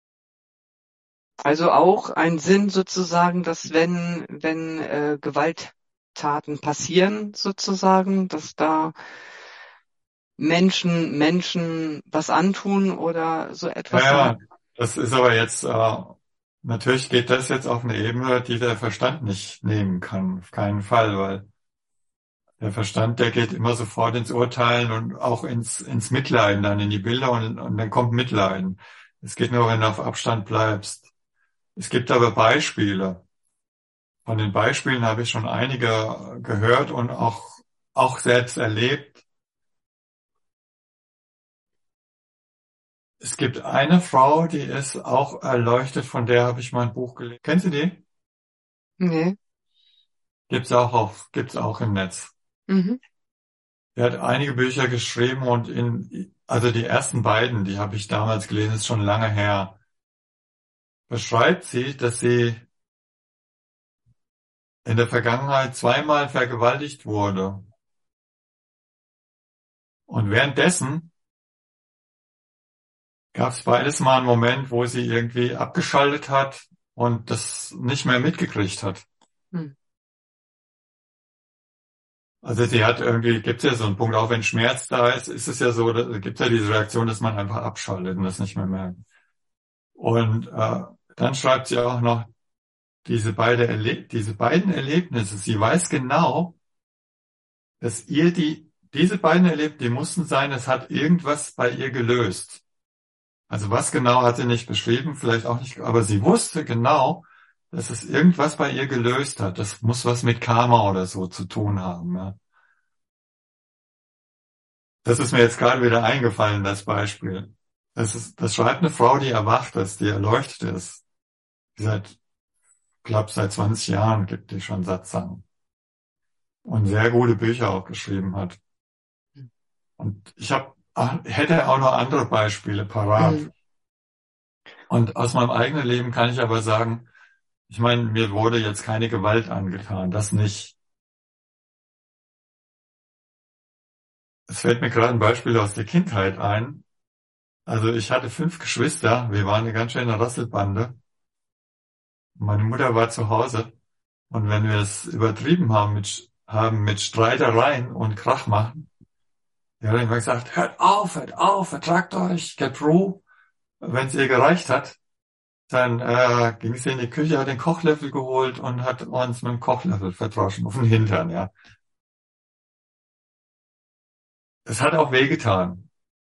Also auch ein Sinn sozusagen, dass wenn, wenn äh, Gewalttaten passieren sozusagen, dass da Menschen Menschen was antun oder so Ja, etwas dann. ja, das ist aber jetzt, äh, natürlich geht das jetzt auf eine Ebene, die der Verstand nicht nehmen kann, auf keinen Fall, weil der Verstand, der geht immer sofort ins Urteilen und auch ins, ins Mitleiden, dann in die Bilder und, und dann kommt Mitleiden. Es geht nur, wenn du auf Abstand bleibst. Es gibt aber Beispiele. Von den Beispielen habe ich schon einige gehört und auch, auch selbst erlebt. Es gibt eine Frau, die ist auch erleuchtet, von der habe ich mal ein Buch gelesen. Kennst du die? Nee. Gibt's auch auf, gibt's auch im Netz. Mhm. Die hat einige Bücher geschrieben und in, also die ersten beiden, die habe ich damals gelesen, ist schon lange her, beschreibt sie, dass sie in der Vergangenheit zweimal vergewaltigt wurde. Und währenddessen gab es beides mal einen Moment, wo sie irgendwie abgeschaltet hat und das nicht mehr mitgekriegt hat. Hm. Also sie hat irgendwie, gibt es ja so einen Punkt, auch wenn Schmerz da ist, ist es ja so, da gibt es ja diese Reaktion, dass man einfach abschaltet und das nicht mehr merkt. Und äh, dann schreibt sie auch noch, diese, beide Erle diese beiden Erlebnisse, sie weiß genau, dass ihr die, diese beiden Erlebnisse, die mussten sein, es hat irgendwas bei ihr gelöst. Also was genau hat sie nicht beschrieben, vielleicht auch nicht, aber sie wusste genau, dass es irgendwas bei ihr gelöst hat. Das muss was mit Karma oder so zu tun haben. Ja. Das ist mir jetzt gerade wieder eingefallen, das Beispiel. Das ist, das schreibt eine Frau, die erwacht ist, die erleuchtet ist. Die seit, glaube seit zwanzig Jahren gibt die schon Satsang. Und sehr gute Bücher auch geschrieben hat. Und ich habe, hätte auch noch andere Beispiele parat. Hm. Und aus meinem eigenen Leben kann ich aber sagen, ich meine, mir wurde jetzt keine Gewalt angetan, das nicht. Es fällt mir gerade ein Beispiel aus der Kindheit ein. Also ich hatte fünf Geschwister, wir waren eine ganz schöne Rasselbande. Meine Mutter war zu Hause und wenn wir es übertrieben haben mit, haben mit Streitereien und Krach machen, die hat immer gesagt, hört auf, hört auf, vertragt euch, get Ruhe. Wenn es ihr gereicht hat, dann äh, ging sie in die Küche, hat den Kochlöffel geholt und hat uns mit dem Kochlöffel verdroschen auf den Hintern, ja. es hat auch wehgetan.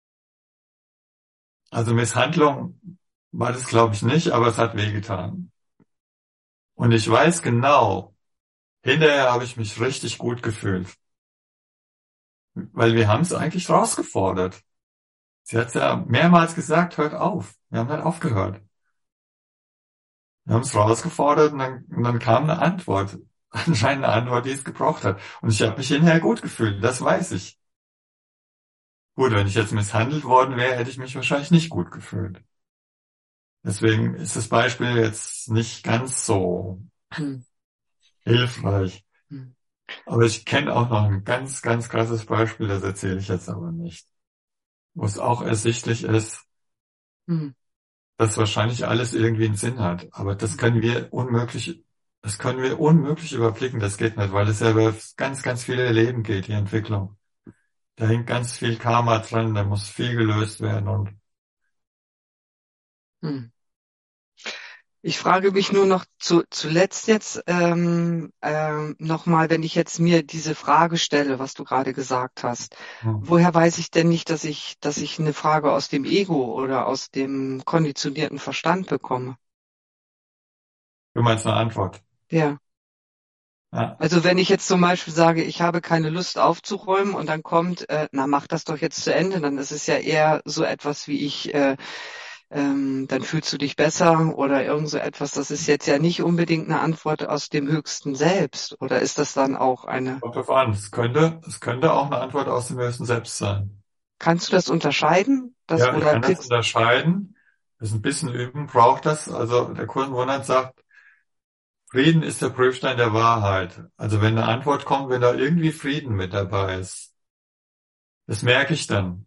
Also Misshandlung war das, glaube ich, nicht, aber es hat wehgetan. Und ich weiß genau, hinterher habe ich mich richtig gut gefühlt, weil wir haben es eigentlich rausgefordert. Sie hat ja mehrmals gesagt, hört auf. Wir haben dann aufgehört. Wir haben es rausgefordert und dann, und dann kam eine Antwort. Anscheinend eine Antwort, die es gebraucht hat. Und ich habe mich hinterher gut gefühlt, das weiß ich. Gut, wenn ich jetzt misshandelt worden wäre, hätte ich mich wahrscheinlich nicht gut gefühlt. Deswegen ist das Beispiel jetzt nicht ganz so Hm. hilfreich. Hm. Aber ich kenne auch noch ein ganz, ganz krasses Beispiel, das erzähle ich jetzt aber nicht. Wo es auch ersichtlich ist, Hm. dass wahrscheinlich alles irgendwie einen Sinn hat. Aber das Hm. können wir unmöglich, das können wir unmöglich überblicken. Das geht nicht, weil es ja über ganz, ganz viele Leben geht, die Entwicklung. Da hängt ganz viel Karma dran, da muss viel gelöst werden und Hm. Ich frage mich nur noch zu, zuletzt jetzt ähm, ähm, nochmal, wenn ich jetzt mir diese Frage stelle, was du gerade gesagt hast, hm, woher weiß ich denn nicht, dass ich, dass ich eine Frage aus dem Ego oder aus dem konditionierten Verstand bekomme? du meinst eine Antwort. Ja. Ja, Also wenn ich jetzt zum Beispiel sage, ich habe keine Lust aufzuräumen und dann kommt, äh, na mach das doch jetzt zu Ende, dann ist es ja eher so etwas wie ich, äh, ähm, dann fühlst du dich besser oder irgend so etwas. Das ist jetzt ja nicht unbedingt eine Antwort aus dem höchsten Selbst. Oder ist das dann auch eine, kommt drauf an. Es könnte, es könnte auch eine Antwort aus dem höchsten Selbst sein. kannst du das unterscheiden? Das, Ja, ich oder kann das kriegst, unterscheiden. Das ist ein bisschen üben, braucht das. Also der Kursenmonat sagt, Frieden ist der Prüfstein der Wahrheit. Also wenn eine Antwort kommt, wenn da irgendwie Frieden mit dabei ist, das merke ich dann.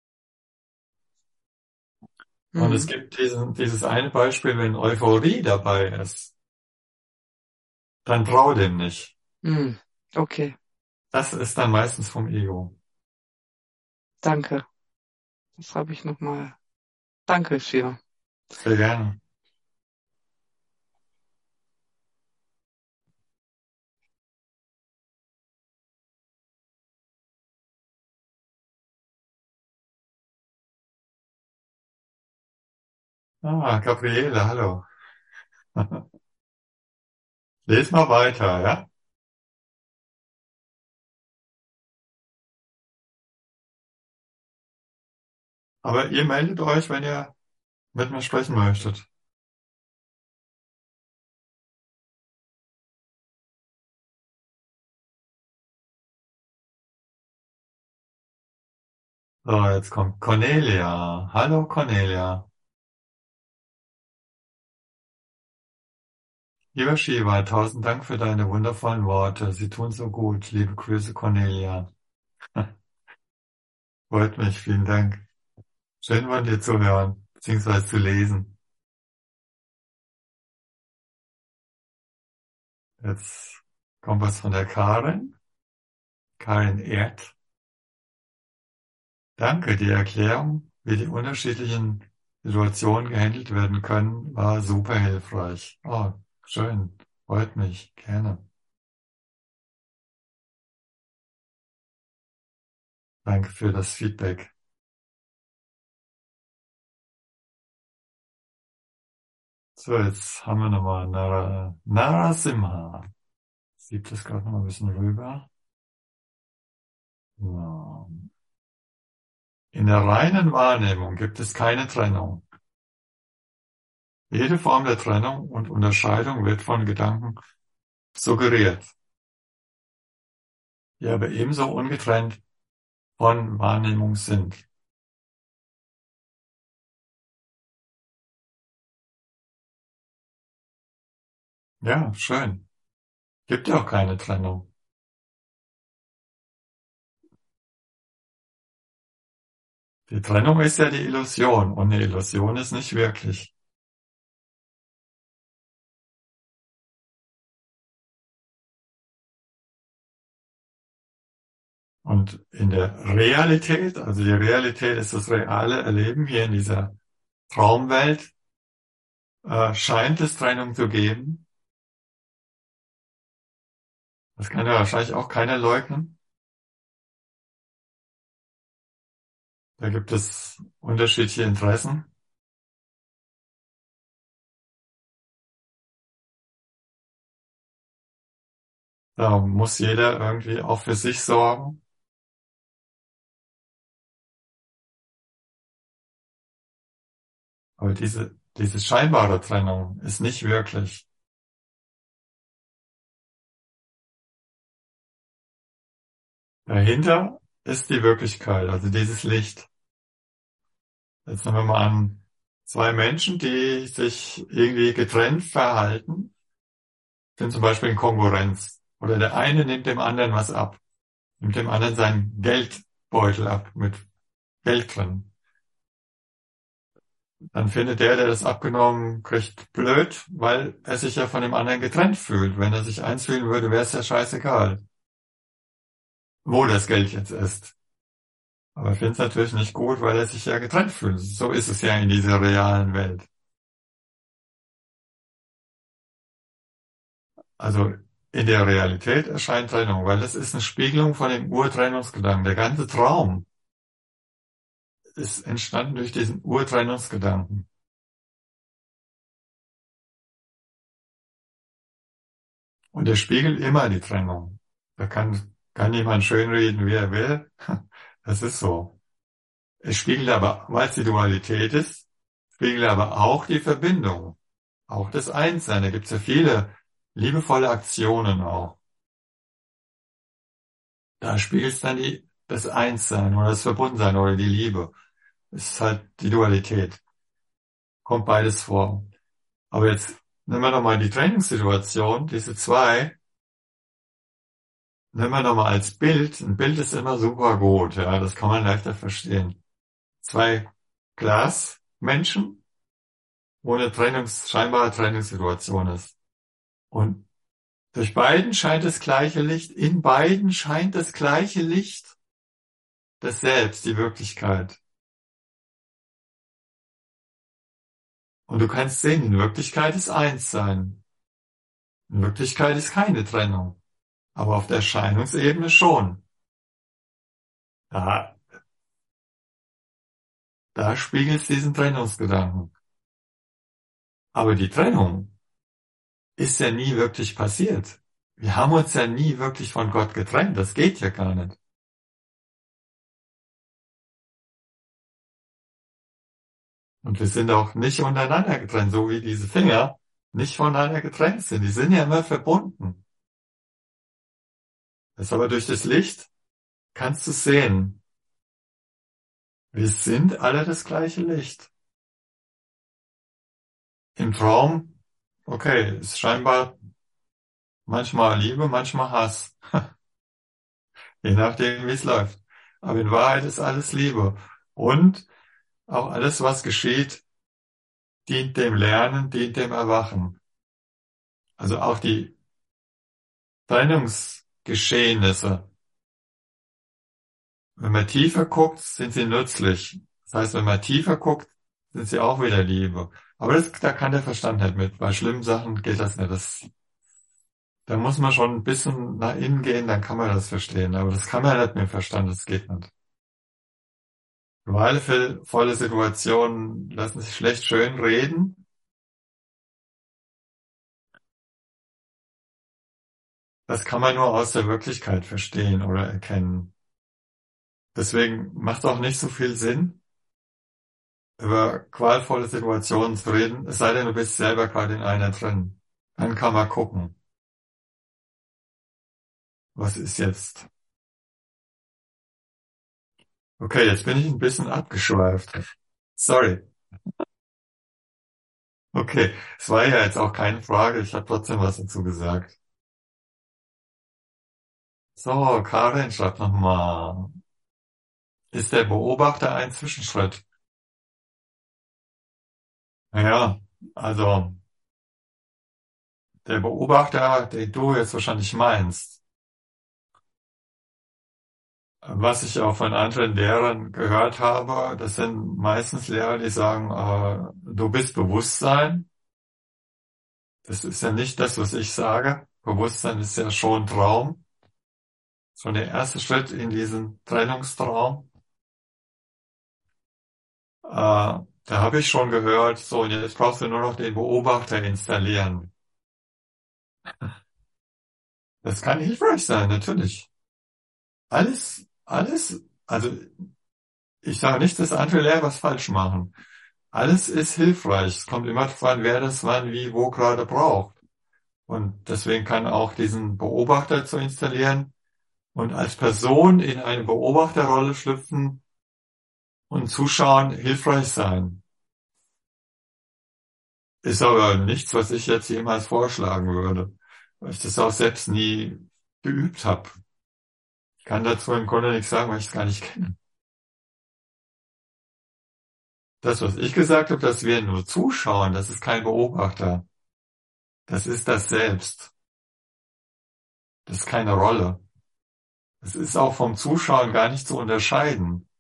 Und es hm, gibt diesen, dieses eine Beispiel, wenn Euphorie dabei ist, dann trau dem nicht. hm, okay, Das ist dann meistens vom Ego. danke. Das habe ich nochmal. Danke für. Sehr gerne. Ah, Gabriele, hallo. Lies mal weiter, ja? Aber ihr meldet euch, wenn ihr mit mir sprechen möchtet. So, jetzt kommt Cornelia. Hallo Cornelia. Lieber Shiva, tausend Dank für deine wundervollen Worte. Sie tun so gut. Liebe Grüße, Cornelia. Freut mich, vielen Dank. Schön von dir zu hören, beziehungsweise zu lesen. Jetzt kommt was von der Karin. Karin Erd. Danke, die Erklärung, wie die unterschiedlichen Situationen gehandelt werden können, war super hilfreich. Oh, schön. Freut mich. Gerne. Danke für das Feedback. So, jetzt haben wir nochmal Nara, Narasimha. Sieht das gerade noch mal ein bisschen rüber. Ja. In der reinen Wahrnehmung gibt es keine Trennung. Jede Form der Trennung und Unterscheidung wird von Gedanken suggeriert, die aber ebenso ungetrennt von Wahrnehmung sind. Ja, schön. Gibt ja auch keine Trennung. Die Trennung ist ja die Illusion und eine Illusion ist nicht wirklich. Und in der Realität, also die Realität ist das reale Erleben hier in dieser Traumwelt, äh, scheint es Trennung zu geben. Das kann ja wahrscheinlich auch keiner leugnen. Da gibt es unterschiedliche Interessen. Da muss jeder irgendwie auch für sich sorgen. Aber diese, diese scheinbare Trennung ist nicht wirklich. Dahinter ist die Wirklichkeit, also dieses Licht. Jetzt nehmen wir mal an, zwei Menschen, die sich irgendwie getrennt verhalten, sind zum Beispiel in Konkurrenz. Oder der eine nimmt dem anderen was ab, nimmt dem anderen seinen Geldbeutel ab mit Geld drin. Dann findet der, der das abgenommen kriegt, blöd, weil er sich ja von dem anderen getrennt fühlt. Wenn er sich eins fühlen würde, wäre es ja scheißegal, wo das Geld jetzt ist. Aber er findet es natürlich nicht gut, weil er sich ja getrennt fühlt. So ist es ja in dieser realen Welt. Also in der Realität erscheint Trennung, weil das ist eine Spiegelung von dem Urtrennungsgedanken. Der ganze Traum ist entstanden durch diesen Urtrennungsgedanken. Und der spiegelt immer die Trennung. Da kann, kann jemand schönreden, wie er will. Das ist so. Es spiegelt aber, weil es die Dualität ist, spiegelt aber auch die Verbindung. Auch das Einssein. Da gibt es ja viele liebevolle Aktionen auch. Da spiegelt es dann die, das Einssein oder das Verbundensein oder die Liebe. Es ist halt die Dualität. Kommt beides vor. Aber jetzt nehmen wir nochmal die Trainingssituation, diese zwei, nehmen wir nochmal als Bild. Ein Bild ist immer super gut, ja, das kann man leichter verstehen. Zwei Glasmenschen, wo eine Trennungs, scheinbare Trennungssituation ist. Und durch beiden scheint das gleiche Licht, in beiden scheint das gleiche Licht, das Selbst, die Wirklichkeit. Und du kannst sehen, in Wirklichkeit ist eins sein. In Wirklichkeit ist keine Trennung. Aber auf der Erscheinungsebene schon. Da, da spiegelt es diesen Trennungsgedanken. Aber die Trennung ist ja nie wirklich passiert. Wir haben uns ja nie wirklich von Gott getrennt. Das geht ja gar nicht. Und wir sind auch nicht untereinander getrennt, so wie diese Finger nicht voneinander getrennt sind. Die sind ja immer verbunden. Das ist aber durch das Licht kannst du sehen. Wir sind alle das gleiche Licht. Im Traum, okay, ist scheinbar manchmal Liebe, manchmal Hass. Je nachdem, wie es läuft. Aber in Wahrheit ist alles Liebe. Und auch alles, was geschieht, dient dem Lernen, dient dem Erwachen. Also auch die Trennungsgeschehnisse. Wenn man tiefer guckt, sind sie nützlich. Das heißt, wenn man tiefer guckt, sind sie auch wieder Liebe. Aber das, da kann der Verstand nicht mit. Bei schlimmen Sachen geht das nicht. Das, da muss man schon ein bisschen nach innen gehen, dann kann man das verstehen. Aber das kann man nicht mit dem Verstand, das geht nicht. Qualvolle Situationen lassen sich schlecht schön reden. Das kann man nur aus der Wirklichkeit verstehen oder erkennen. Deswegen macht es auch nicht so viel Sinn, über qualvolle Situationen zu reden, es sei denn, du bist selber gerade in einer drin. Dann kann man gucken, was ist jetzt. Okay, jetzt bin ich ein bisschen abgeschweift. Sorry. Okay, es war ja jetzt auch keine Frage, ich habe trotzdem was dazu gesagt. So, Karin schreibt nochmal. Ist der Beobachter ein Zwischenschritt? Naja, also der Beobachter, den du jetzt wahrscheinlich meinst, was ich auch von anderen Lehrern gehört habe, das sind meistens Lehrer, die sagen, äh, du bist Bewusstsein. Das ist ja nicht das, was ich sage. Bewusstsein ist ja schon Traum. Schon der erste Schritt in diesen Trennungstraum. Äh, da habe ich schon gehört, so, und jetzt brauchst du nur noch den Beobachter installieren. Das kann hilfreich sein, natürlich. Alles, alles, also ich sage nicht, dass andere Lehrer was falsch machen. Alles ist hilfreich. Es kommt immer darauf an, wer das wann, wie, wo gerade braucht. Und deswegen kann auch diesen Beobachter zu installieren und als Person in eine Beobachterrolle schlüpfen und zuschauen hilfreich sein. Ist aber nichts, was ich jetzt jemals vorschlagen würde, weil ich das auch selbst nie geübt habe. Ich kann dazu im Grunde nichts sagen, weil ich es gar nicht kenne. Das, was ich gesagt habe, dass wir nur zuschauen, das ist kein Beobachter. Das ist das Selbst. Das ist keine Rolle. Das ist auch vom Zuschauen gar nicht zu unterscheiden.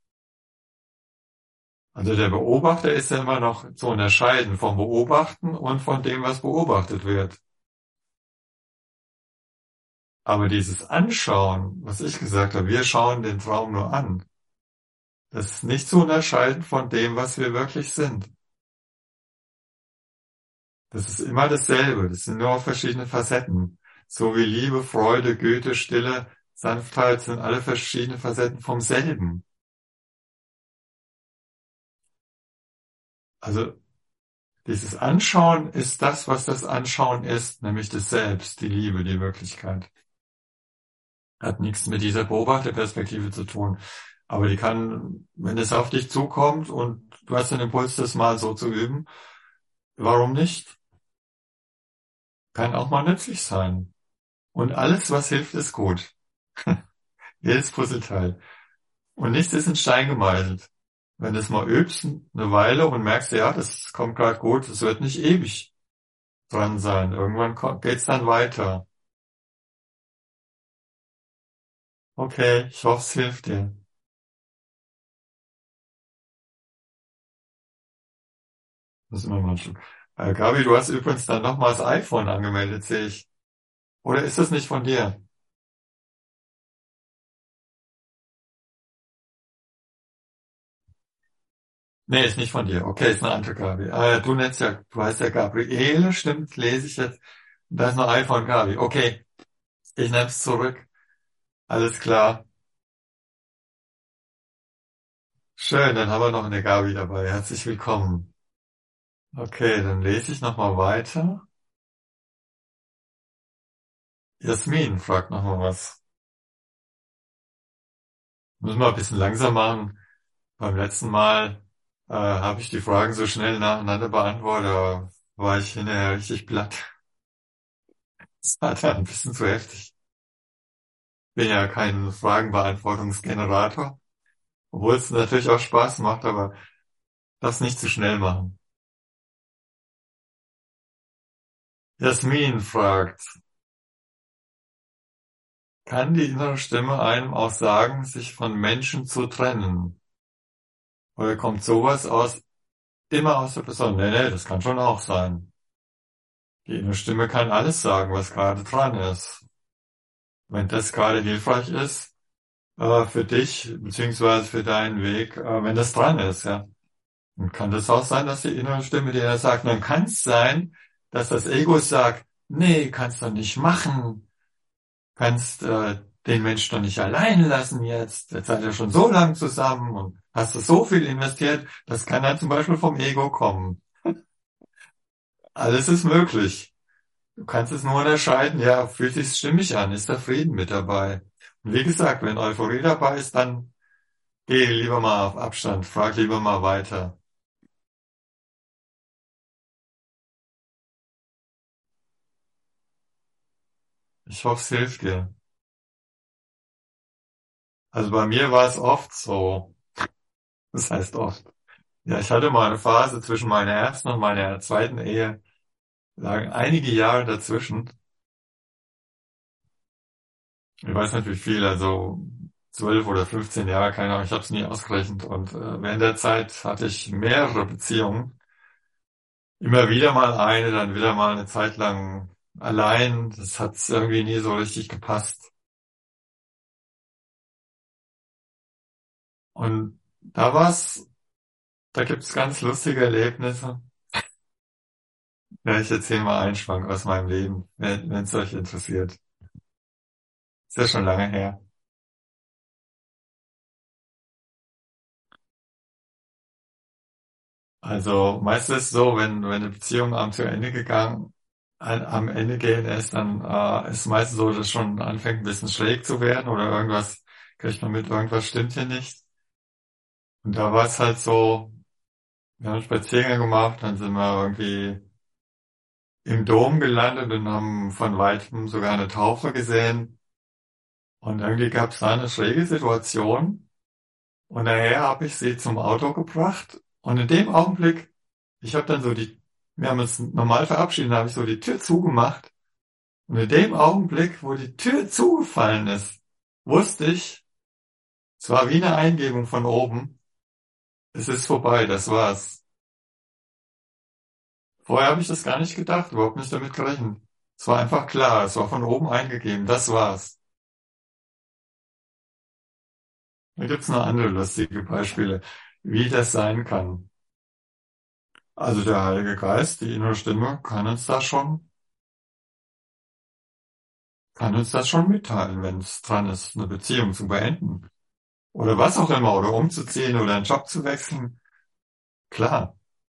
Also der Beobachter ist ja immer noch zu unterscheiden vom Beobachten und von dem, was beobachtet wird. Aber dieses Anschauen, was ich gesagt habe, wir schauen den Traum nur an, das ist nicht zu unterscheiden von dem, was wir wirklich sind. Das ist immer dasselbe. Das sind nur verschiedene Facetten. So wie Liebe, Freude, Güte, Stille, Sanftheit sind alle verschiedene Facetten vom selben. Also dieses Anschauen ist das, was das Anschauen ist, nämlich das Selbst, die Liebe, die Wirklichkeit. Hat nichts mit dieser Beobachterperspektive zu tun. Aber die kann, wenn es auf dich zukommt und du hast den Impuls, das mal so zu üben, warum nicht? Kann auch mal nützlich sein. Und alles, was hilft, ist gut. Jedes Puzzleteil. Und nichts ist in Stein gemeißelt. Wenn du es mal übst, eine Weile und merkst, ja, das kommt gerade gut, es wird nicht ewig dran sein. Irgendwann geht's dann weiter. Okay, ich hoffe, es hilft dir. Das ist immer mal schon. Äh, Gabi, du hast übrigens dann nochmal das iPhone angemeldet, sehe ich. Oder ist das nicht von dir? Nee, ist nicht von dir. Okay, ist eine andere Gabi. Äh, du nennst ja, du heißt ja Gabriele, stimmt, lese ich jetzt. Da ist eine iPhone Gabi. Okay, ich nehme es zurück. Alles klar. Schön, dann haben wir noch eine Gabi dabei. Herzlich willkommen. Okay, dann lese ich nochmal weiter. Jasmin fragt nochmal was. Müssen wir ein bisschen langsam machen. Beim letzten Mal äh, habe ich die Fragen so schnell nacheinander beantwortet, da war ich hinterher richtig platt. Das war dann ein bisschen zu heftig. Bin ja kein Fragenbeantwortungsgenerator, obwohl es natürlich auch Spaß macht, aber das nicht zu schnell machen. Jasmin fragt, kann die innere Stimme einem auch sagen, sich von Menschen zu trennen? Oder kommt sowas aus, immer aus der Person? Nee, nee, das kann schon auch sein. Die innere Stimme kann alles sagen, was gerade dran ist. Wenn das gerade hilfreich ist, äh, für dich, beziehungsweise für deinen Weg, äh, wenn das dran ist, ja. Und kann das auch sein, dass die innere Stimme dir sagt, dann kann es sein, dass das Ego sagt, nee, kannst du nicht machen, kannst äh, den Menschen doch nicht allein lassen jetzt, jetzt seid ihr schon so lang zusammen und hast du so viel investiert, das kann dann zum Beispiel vom Ego kommen. Alles ist möglich. Du kannst es nur unterscheiden, ja, fühlt sich stimmig an, ist da Frieden mit dabei. Und wie gesagt, wenn Euphorie dabei ist, dann geh lieber mal auf Abstand, frag lieber mal weiter. Ich hoffe, es hilft dir. Also bei mir war es oft so, das heißt oft. Ja, ich hatte mal eine Phase zwischen meiner ersten und meiner zweiten Ehe, lagen einige Jahre dazwischen. Ich weiß nicht wie viel, also zwölf oder fünfzehn Jahre, keine Ahnung, ich habe es nie ausgerechnet. Und äh, während der Zeit hatte ich mehrere Beziehungen. Immer wieder mal eine, dann wieder mal eine Zeit lang allein. Das hat irgendwie nie so richtig gepasst. Und da war es Da gibt's ganz lustige Erlebnisse. Ja, ich erzähle mal einen Schwank aus meinem Leben, wenn es euch interessiert. Ist ja schon lange her. Also meistens ist es so, wenn, wenn eine Beziehung am zu Ende gegangen, an, am Ende gehen ist, dann äh, ist es meistens so, dass schon anfängt ein bisschen schräg zu werden oder irgendwas, kriegt man mit, irgendwas stimmt hier nicht. Und da war es halt so, wir haben einen Spaziergang gemacht, dann sind wir irgendwie im Dom gelandet und haben von weitem sogar eine Taufe gesehen. Und irgendwie gab es da eine schräge Situation. Und nachher habe ich sie zum Auto gebracht. Und in dem Augenblick, ich habe dann so die, wir haben uns normal verabschiedet, habe ich so die Tür zugemacht. Und in dem Augenblick, wo die Tür zugefallen ist, wusste ich, es war wie eine Eingebung von oben, es ist vorbei, das war's. Vorher habe ich das gar nicht gedacht, überhaupt nicht damit gerechnet. Es war einfach klar, es war von oben eingegeben, das war's. Da gibt's noch andere lustige Beispiele, wie das sein kann. Also der Heilige Geist, die innere Stimme, kann uns das schon, kann uns das schon mitteilen, wenn es dran ist, eine Beziehung zu beenden. Oder was auch immer, oder umzuziehen oder einen Job zu wechseln. Klar,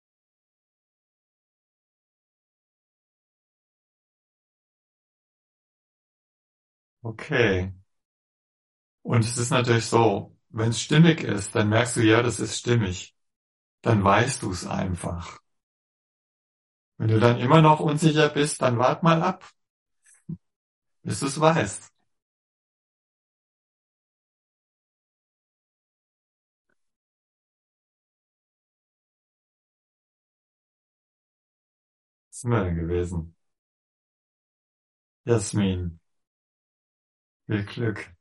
okay. Und es ist natürlich so, wenn es stimmig ist, dann merkst du, ja, das ist stimmig. Dann weißt du es einfach. Wenn du dann immer noch unsicher bist, dann wart mal ab, bis du es weißt. Was sind wir denn gewesen? Jasmin, viel Glück.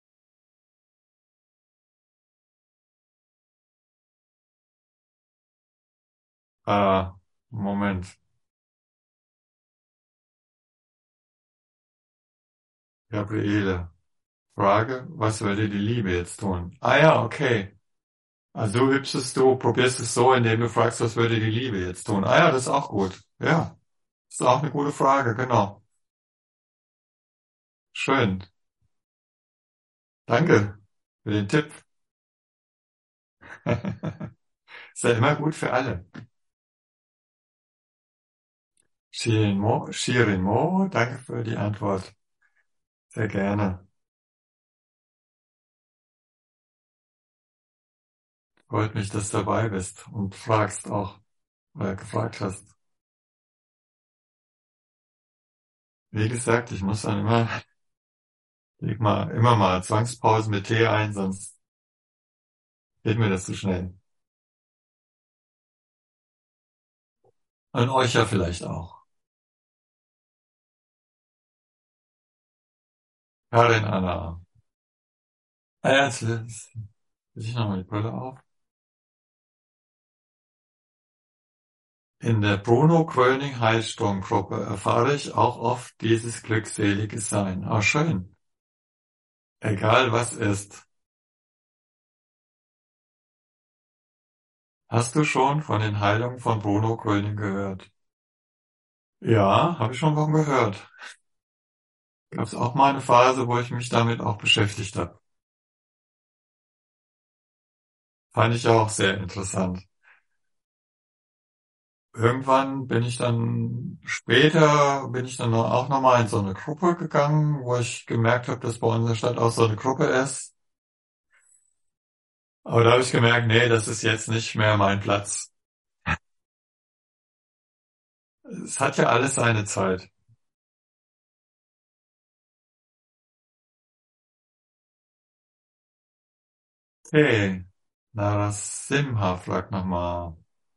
Ah, Moment. Gabriele, Frage, was würde die Liebe jetzt tun? Ah ja, okay. Also du übst es, du probierst es so, indem du fragst, was würde die Liebe jetzt tun? Ah ja, das ist auch gut. Ja, das ist auch eine gute Frage, genau. Schön. Danke für den Tipp. Ist ja immer gut für alle. Shirin Mo, Shirin Mo, danke für die Antwort. Sehr gerne. Freut mich, dass du dabei bist und fragst auch, oder gefragt hast. Wie gesagt, ich muss dann immer, leg mal, immer mal Zwangspausen mit Tee ein, sonst geht mir das zu schnell. Und euch ja vielleicht auch. Karin Anna. Ah ja, jetzt setze ich nochmal die Brille auf. In der Bruno Gröning Heilstromgruppe erfahre ich auch oft dieses glückselige Sein. Ah, schön. Egal was ist. Hast du schon von den Heilungen von Bruno Gröning gehört? Ja, habe ich schon von gehört. Gab es auch mal eine Phase, wo ich mich damit auch beschäftigt habe. Fand ich auch sehr interessant. Irgendwann bin ich dann, später bin ich dann auch nochmal in so eine Gruppe gegangen, wo ich gemerkt habe, dass bei uns in der Stadt auch so eine Gruppe ist. Aber da habe ich gemerkt, nee, das ist jetzt nicht mehr mein Platz. Es hat ja alles seine Zeit. Okay, Narasimha fragt nochmal.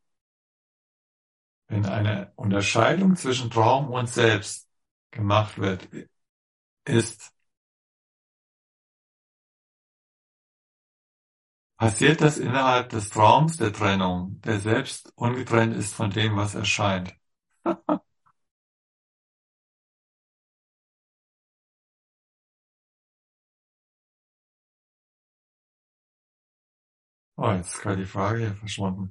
Wenn eine Unterscheidung zwischen Traum und Selbst gemacht wird, ist, passiert das innerhalb des Traums der Trennung, der selbst ungetrennt ist von dem, was erscheint. Oh, jetzt ist gerade die Frage hier verschwunden.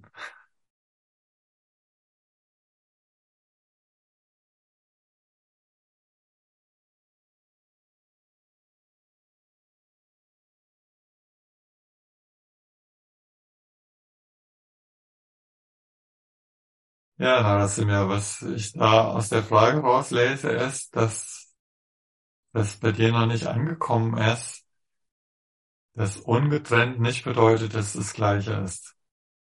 Ja, na, das sind ja, was ich da aus der Frage rauslese, ist, dass das bei dir noch nicht angekommen ist, dass ungetrennt nicht bedeutet, dass es das Gleiche ist.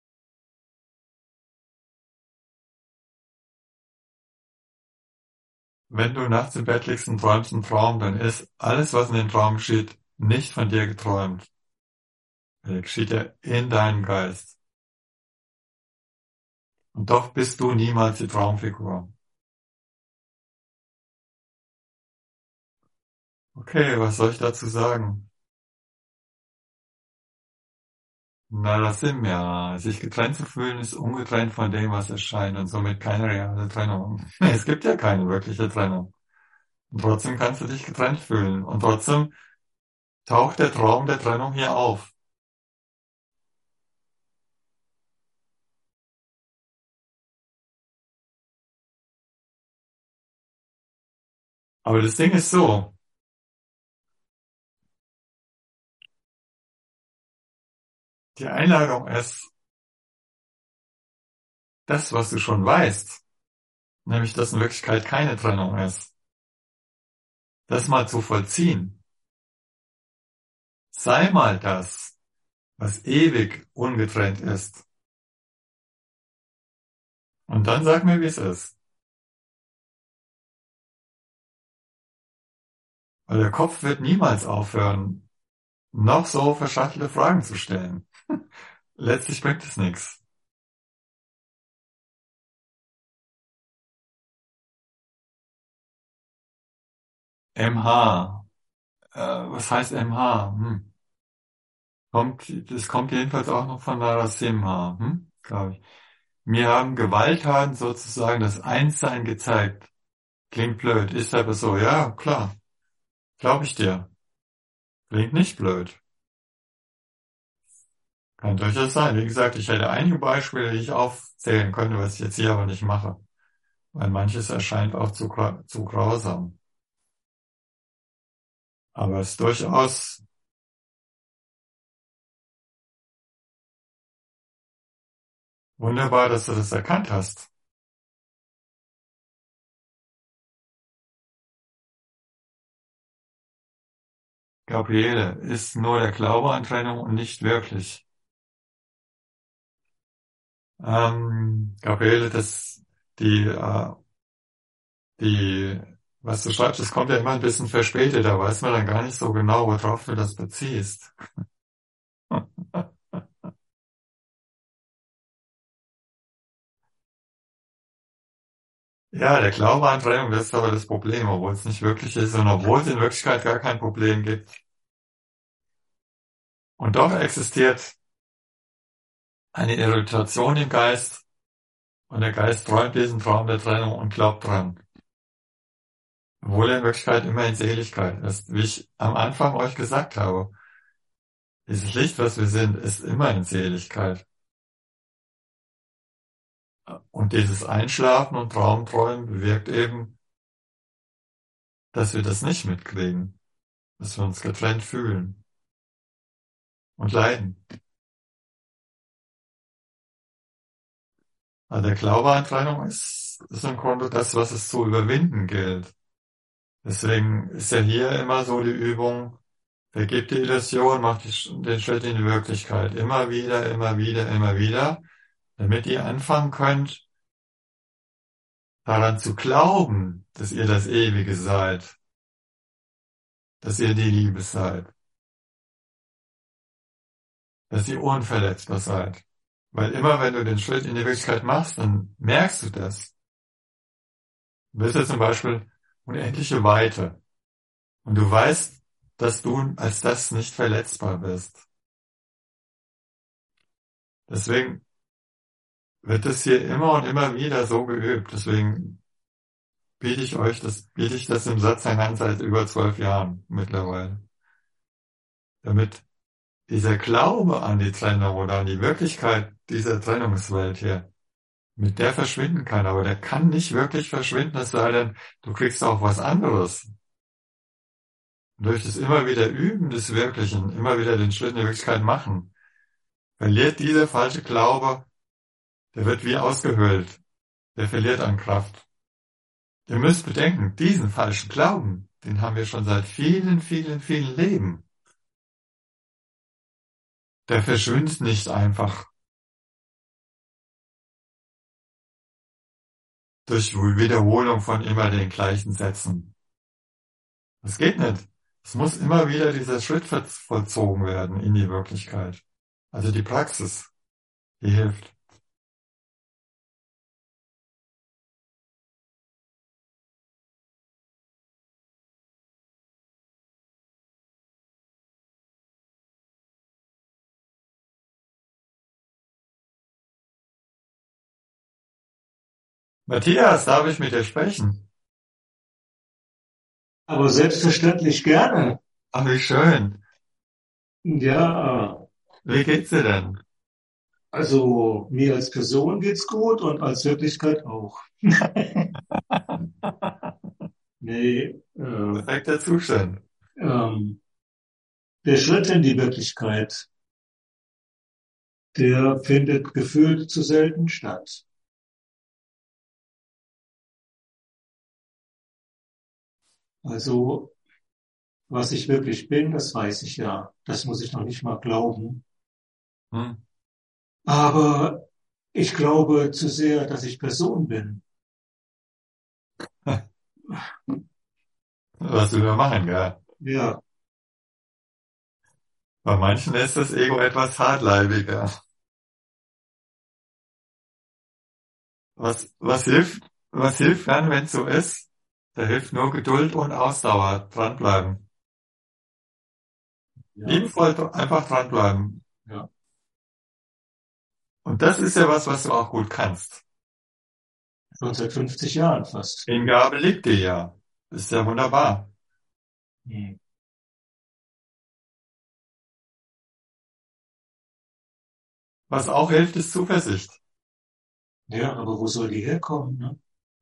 Wenn du nachts im Bett liegst und träumst einen Traum, dann ist alles, was in dem Traum geschieht, nicht von dir geträumt. Er geschieht ja in deinem Geist. Und doch bist du niemals die Traumfigur. Okay, was soll ich dazu sagen? Na, das sind wir. Sich getrennt zu fühlen ist ungetrennt von dem, was erscheint und somit keine reale Trennung. Es gibt ja keine wirkliche Trennung. Und trotzdem kannst du dich getrennt fühlen. Und trotzdem taucht der Traum der Trennung hier auf. Aber das Ding ist so, die Einladung ist das, was du schon weißt, nämlich dass in Wirklichkeit keine Trennung ist. Das mal zu vollziehen. Sei mal das, was ewig ungetrennt ist. Und dann sag mir, wie es ist. Weil der Kopf wird niemals aufhören, noch so verschachtelte Fragen zu stellen. Letztlich bringt es nichts. M H. Äh, was heißt M H? Hm. Kommt, das kommt jedenfalls auch noch von Narasimha, hm? Glaube ich. Mir haben Gewalttaten sozusagen das Einssein gezeigt. Klingt blöd, ist aber so. Ja, klar. Glaube ich dir. Klingt nicht blöd. Kann durchaus sein. Wie gesagt, ich hätte einige Beispiele, die ich aufzählen könnte, was ich jetzt hier aber nicht mache. Weil manches erscheint auch zu, gra- zu grausam. Aber es ist durchaus wunderbar, dass du das erkannt hast. Gabriele, ist nur der Glaube an Trennung und nicht wirklich. Ähm, Gabriele, das, die, äh, die, was du schreibst, das kommt ja immer ein bisschen verspätet, da weiß man dann gar nicht so genau, worauf du das beziehst. Ja, der Glaube an Trennung, das ist aber das Problem, obwohl es nicht wirklich ist und obwohl es in Wirklichkeit gar kein Problem gibt. Und doch existiert eine Irritation im Geist und der Geist träumt diesen Traum der Trennung und glaubt dran. Obwohl er in Wirklichkeit immer in Seligkeit ist. Wie ich am Anfang euch gesagt habe, dieses Licht, was wir sind, ist immer in Seligkeit. Und dieses Einschlafen und Traumträumen bewirkt eben, dass wir das nicht mitkriegen, dass wir uns getrennt fühlen und leiden. Also der Glaube an Trennung ist, ist im Grunde das, was es zu überwinden gilt. Deswegen ist ja hier immer so die Übung, vergib die Illusion, mach die, den Schritt in die Wirklichkeit. Immer wieder, immer wieder, immer wieder, damit ihr anfangen könnt, daran zu glauben, dass ihr das Ewige seid, dass ihr die Liebe seid, dass ihr unverletzbar seid. Weil immer wenn du den Schritt in die Wirklichkeit machst, dann merkst du das. Du bist ja zum Beispiel unendliche Weite. Und du weißt, dass du als das nicht verletzbar bist. Deswegen wird es hier immer und immer wieder so geübt. Deswegen biete ich euch das, biete ich das im Satz an seit über zwölf Jahren mittlerweile. Damit dieser Glaube an die Trennung oder an die Wirklichkeit dieser Trennungswelt hier, mit der verschwinden kann, aber der kann nicht wirklich verschwinden, es sei denn, du kriegst auch was anderes. Und durch das immer wieder Üben des Wirklichen, immer wieder den Schritt in die Wirklichkeit machen, verliert dieser falsche Glaube, der wird wie ausgehöhlt, der verliert an Kraft. Ihr müsst bedenken, diesen falschen Glauben, den haben wir schon seit vielen, vielen, vielen Leben. Der verschwindet nicht einfach durch Wiederholung von immer den gleichen Sätzen. Das geht nicht. Es muss immer wieder dieser Schritt vollzogen werden in die Wirklichkeit. Also die Praxis, die hilft. Matthias, darf ich mit dir sprechen? Aber selbstverständlich gerne. Ach, wie schön. Ja, Wie geht's dir denn? also mir als Person geht's gut und als Wirklichkeit auch. Nee, äh, Perfekter Zustand. ähm, der Schritt in die Wirklichkeit, der findet gefühlt zu selten statt. Also was ich wirklich bin, das weiß ich ja. Das muss ich noch nicht mal glauben. Hm. Aber ich glaube zu sehr, dass ich Person bin. Was will man machen, gell? Ja, Bei manchen ist das Ego etwas hartleibiger. Was, was hilft, was hilft dann, wenn es so ist? Da hilft nur Geduld und Ausdauer. Dranbleiben. ja, Liebevoll dr- einfach dranbleiben. ja. Und das ist ja was, was du auch gut kannst. Schon seit fünfzig Jahren fast. Hingabe liegt dir ja. Ist ja wunderbar. Hm. Was auch hilft, ist Zuversicht. Ja, aber wo soll die herkommen, ne?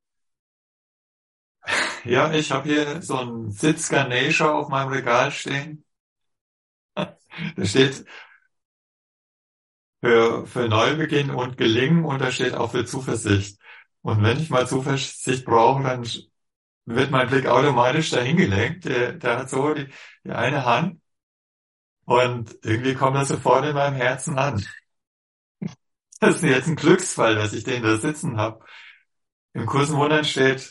Ja, ich habe hier so einen Sitz Ganesha auf meinem Regal stehen. Da steht für, für Neubeginn und Gelingen und da steht auch für Zuversicht. Und wenn ich mal Zuversicht brauche, dann wird mein Blick automatisch dahin gelenkt. Der, der hat so die, die eine Hand und irgendwie kommt das sofort in meinem Herzen an. Das ist jetzt ein Glücksfall, dass ich den da sitzen habe. Im Kurs in Wundern steht,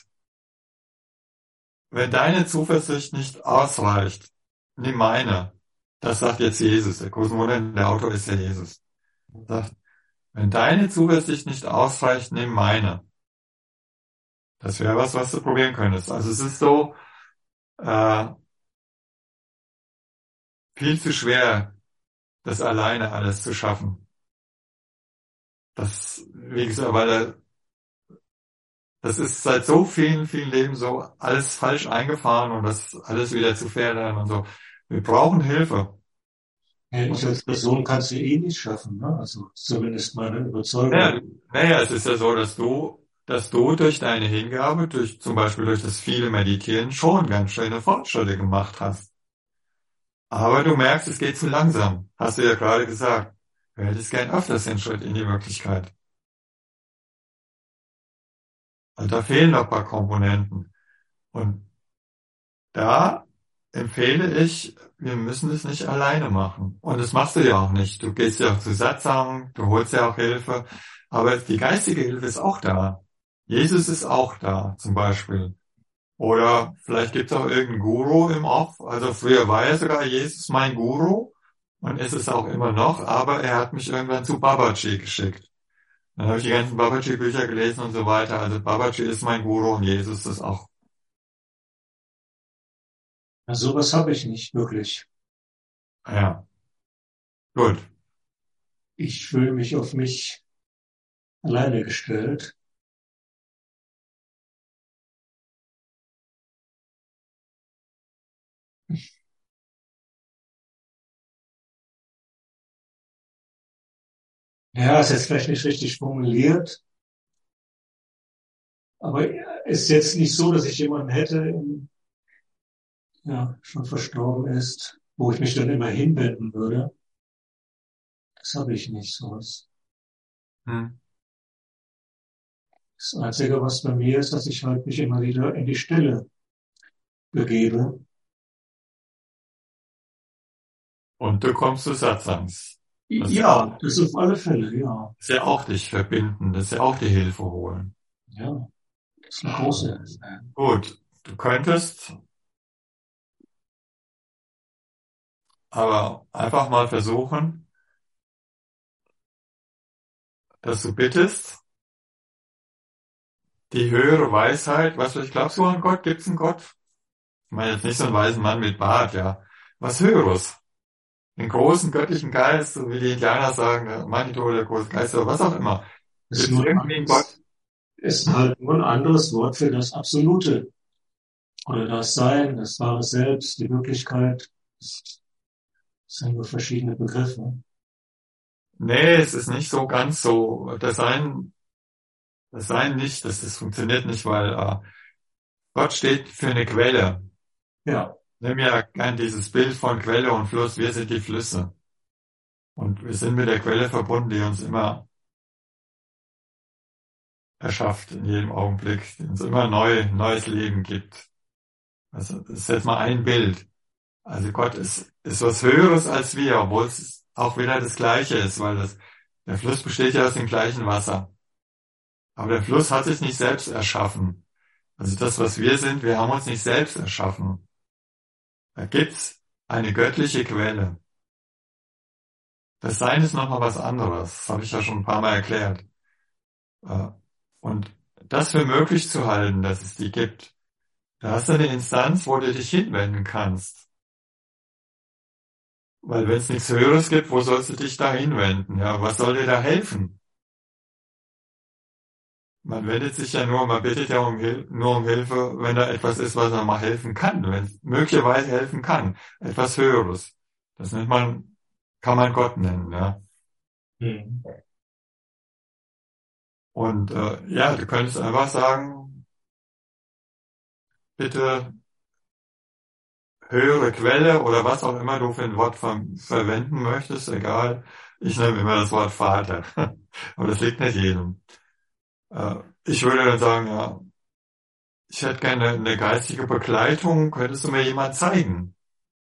wenn deine Zuversicht nicht ausreicht, nimm meine. Das sagt jetzt Jesus. Der Kurs in Wundern, der Autor ist ja Jesus. Er sagt, wenn deine Zuversicht nicht ausreicht, nimm meine. Das wäre was, was du probieren könntest. Also es ist so äh, viel zu schwer, das alleine alles zu schaffen. Das, wie gesagt, weil er, das ist seit so vielen, vielen Leben so alles falsch eingefahren und das alles wieder zu verändern und so. Wir brauchen Hilfe. Ja, ich Und als Person kann es ja eh nicht schaffen, ne? Also zumindest meine naja, Überzeugung. naja, es ist ja so, dass du, dass du durch deine Hingabe, durch zum Beispiel durch das viele Meditieren schon ganz schöne Fortschritte gemacht hast. Aber du merkst, es geht zu langsam. Hast du ja gerade gesagt. Du hättest gern öfters den Schritt in die Wirklichkeit. Also da fehlen noch ein paar Komponenten. Und da empfehle ich, wir müssen es nicht alleine machen. Und das machst du ja auch nicht. Du gehst ja auch zu Satsang, du holst ja auch Hilfe. Aber die geistige Hilfe ist auch da. Jesus ist auch da, zum Beispiel. Oder vielleicht gibt es auch irgendeinen Guru im Off. Also früher war ja sogar Jesus mein Guru und ist es auch immer noch, aber er hat mich irgendwann zu Babaji geschickt. Dann habe ich die ganzen Babaji-Bücher gelesen und so weiter. Also Babaji ist mein Guru und Jesus ist auch. Ja, sowas habe ich nicht wirklich. Ja, gut. Ich fühle mich auf mich alleine gestellt. Ja, ist jetzt vielleicht nicht richtig formuliert, aber es ist jetzt nicht so, dass ich jemanden hätte, in, ja, schon verstorben ist, wo ich mich dann immer hinwenden würde. Das habe ich nicht, sowas. Hm. Das Einzige, was bei mir ist, dass ich halt mich immer wieder in die Stille begebe. Und du kommst zu Satsangs. Das ist ja auch, Ja, das auf alle Fälle, ja. das ist ja auch dich verbinden, das ist ja auch die Hilfe holen. Ja, das ist eine große Hilfe. Gut, du könntest aber einfach mal versuchen, dass du bittest, die höhere Weisheit, was ich glaubst du an Gott? Gibt's einen Gott? Ich meine jetzt nicht so einen weisen Mann mit Bart, ja. Was Höheres. Den großen göttlichen Geist, so wie die Indianer sagen, der Manitou, der große Geist oder was auch immer. Das ist Gibt's nur ein irgendwie einen Gott? anderes, ist halt nur ein anderes Wort für das Absolute. Oder das Sein, das wahre Selbst, die Wirklichkeit. Das sind nur verschiedene Begriffe. Nee, es ist nicht so ganz so. Das Sein, das Sein nicht, das, das funktioniert nicht, weil äh, Gott steht für eine Quelle. Ja. Nimm ja gern dieses Bild von Quelle und Fluss. Wir sind die Flüsse. Und wir sind mit der Quelle verbunden, die uns immer erschafft, in jedem Augenblick, die uns immer neu, neues Leben gibt. Also, das ist jetzt mal ein Bild. Also Gott ist, ist was Höheres als wir, obwohl es auch wieder das Gleiche ist, weil das, der Fluss besteht ja aus dem gleichen Wasser. Aber der Fluss hat sich nicht selbst erschaffen. Also das, was wir sind, wir haben uns nicht selbst erschaffen. Da gibt's eine göttliche Quelle. Das Sein ist nochmal was anderes. Das habe ich ja schon ein paar Mal erklärt. Und das für möglich zu halten, dass es die gibt, da hast du eine Instanz, wo du dich hinwenden kannst. Weil wenn es nichts Höheres gibt, wo sollst du dich da hinwenden? Ja, was soll dir da helfen? Man wendet sich ja nur, man bittet ja um Hil- nur um Hilfe, wenn da etwas ist, was man mal helfen kann, wenn es möglicherweise helfen kann. Etwas Höheres. Das nennt man, kann man Gott nennen, ja. Hm. Und äh, ja, du könntest einfach sagen, bitte höhere Quelle oder was auch immer du für ein Wort ver verwenden möchtest, egal. Ich nehme immer das Wort Vater. Aber das liegt nicht jedem. Äh, ich würde dann sagen, ja, ich hätte gerne eine geistige Begleitung, könntest du mir jemand zeigen?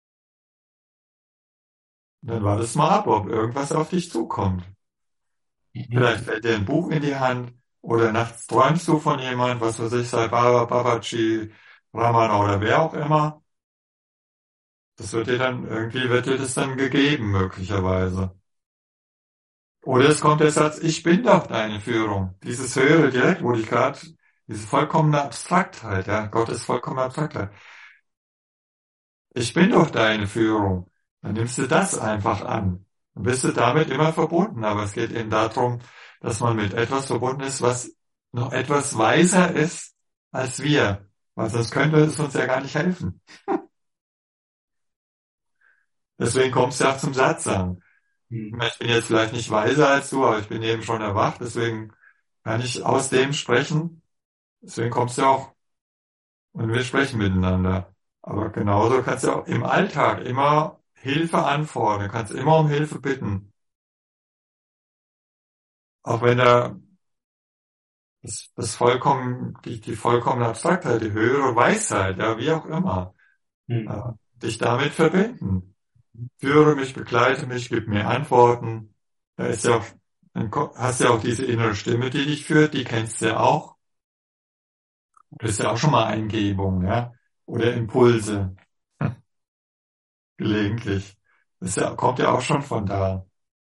Und dann wartest mal ab, ob irgendwas auf dich zukommt. Vielleicht fällt dir ein Buch in die Hand oder nachts träumst du von jemand, was weiß ich, Sai Baba, Babaji, Ramana oder wer auch immer. Das wird dir dann, irgendwie wird dir das dann gegeben, möglicherweise. Oder es kommt der Satz, ich bin doch deine Führung. Dieses höhere direkt, wo ich gerade, diese vollkommene Abstraktheit, ja, Gott ist vollkommene Abstraktheit. Ich bin doch deine Führung. Dann nimmst du das einfach an. Dann bist du damit immer verbunden. Aber es geht eben darum, dass man mit etwas verbunden ist, was noch etwas weiser ist als wir. Weil sonst könnte es uns ja gar nicht helfen. Deswegen kommst du ja auch zum Satz an. Ich bin jetzt vielleicht nicht weiser als du, aber ich bin eben schon erwacht, deswegen kann ich aus dem sprechen. Deswegen kommst du auch und wir sprechen miteinander. Aber genauso kannst du auch im Alltag immer Hilfe anfordern, kannst immer um Hilfe bitten. Auch wenn da das, das vollkommen, die, die vollkommene Abstraktheit, die höhere Weisheit, ja, wie auch immer, Hm. äh, dich damit verbinden. Führe mich, begleite mich, gib mir Antworten. Da ist ja auch, dann hast du ja auch diese innere Stimme, die dich führt, die kennst du ja auch. Das ist ja auch schon mal Eingebung, ja, oder Impulse, gelegentlich. Das ist ja, kommt ja auch schon von da.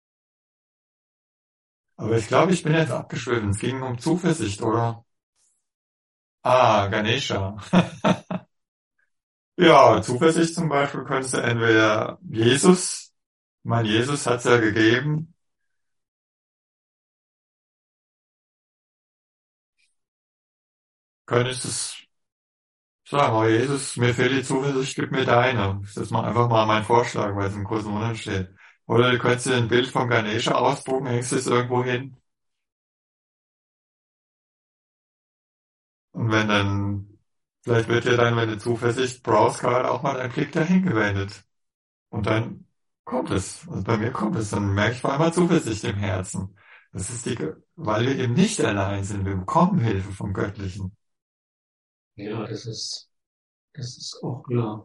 Aber ich glaube, ich bin jetzt abgeschwiffen. Es ging um Zuversicht, oder? Ah, Ganesha. Ja, Zuversicht zum Beispiel könntest du entweder Jesus, ich meine, Jesus hat's ja gegeben. Könntest es sagen, oh Jesus, mir fehlt die Zuversicht, gib mir deine. Das ist mal einfach mal mein Vorschlag, weil es im großen Unterschied steht. Oder du könntest dir ein Bild von Ganesha ausdrucken, hängst es irgendwo hin. Und wenn dann, vielleicht wird dir dann, wenn du Zuversicht brauchst, gerade auch mal dein Blick dahin gewendet. Und dann kommt es. Also bei mir kommt es. Dann merke ich vor allem Zuversicht im Herzen. Das ist die, weil wir eben nicht allein sind. Wir bekommen Hilfe vom Göttlichen. Ja, das ist, das ist auch klar.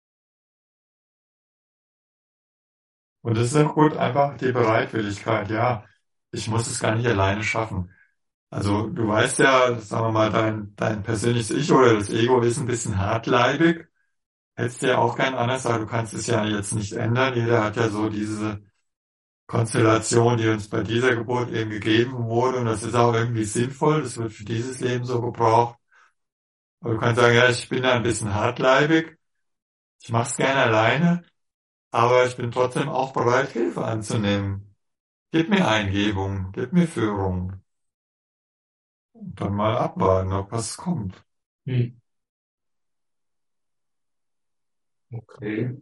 Und es ist auch gut, einfach die Bereitwilligkeit. Ja, ich muss es gar nicht alleine schaffen. Also du weißt ja, sagen wir mal, dein, dein persönliches Ich oder das Ego ist ein bisschen hartleibig. Hättest du ja auch gern anders, aber du kannst es ja jetzt nicht ändern. Jeder hat ja so diese Konstellation, die uns bei dieser Geburt eben gegeben wurde. Und das ist auch irgendwie sinnvoll. Das wird für dieses Leben so gebraucht. Aber du kannst sagen, ja, ich bin da ein bisschen hartleibig. Ich mache es gerne alleine. Aber ich bin trotzdem auch bereit, Hilfe anzunehmen. Gib mir Eingebung, gib mir Führung. Und dann mal abwarten, ob was kommt. Hm. Okay.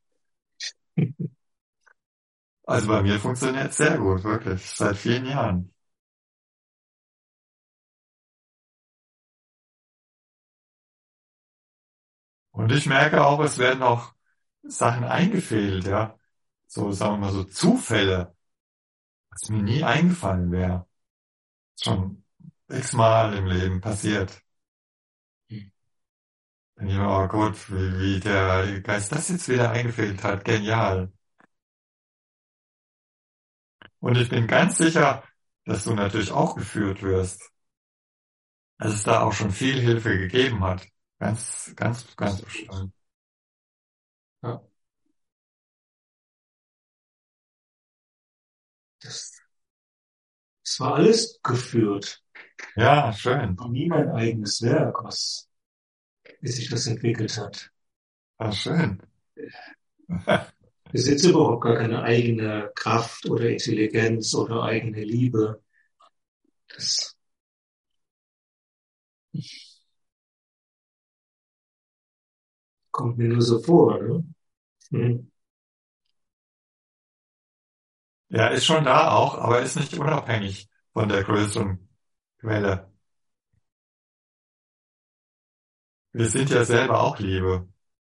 Also bei mir funktioniert es sehr gut, wirklich, seit vielen Jahren. Und ich merke auch, es werden auch Sachen eingefädelt, ja. So, sagen wir mal, so Zufälle, was mir nie eingefallen wäre. Schon x-mal im Leben passiert. Hm. Und ich, oh Gott, wie, wie der Geist das jetzt wieder eingefädelt hat, genial. Und ich bin ganz sicher, dass du natürlich auch geführt wirst. Dass es da auch schon viel Hilfe gegeben hat. Ganz, ganz, ganz bestimmt. Ja, das, das war alles geführt. Ja, schön. Noch nie mein eigenes Werk, was, wie sich das entwickelt hat. Ah, schön. Ich besitze überhaupt gar keine eigene Kraft oder Intelligenz oder eigene Liebe. Das kommt mir nur so vor, ne? Hm. Ja, ist schon da auch, aber ist nicht unabhängig von der größeren Quelle. Wir sind ja selber auch Liebe.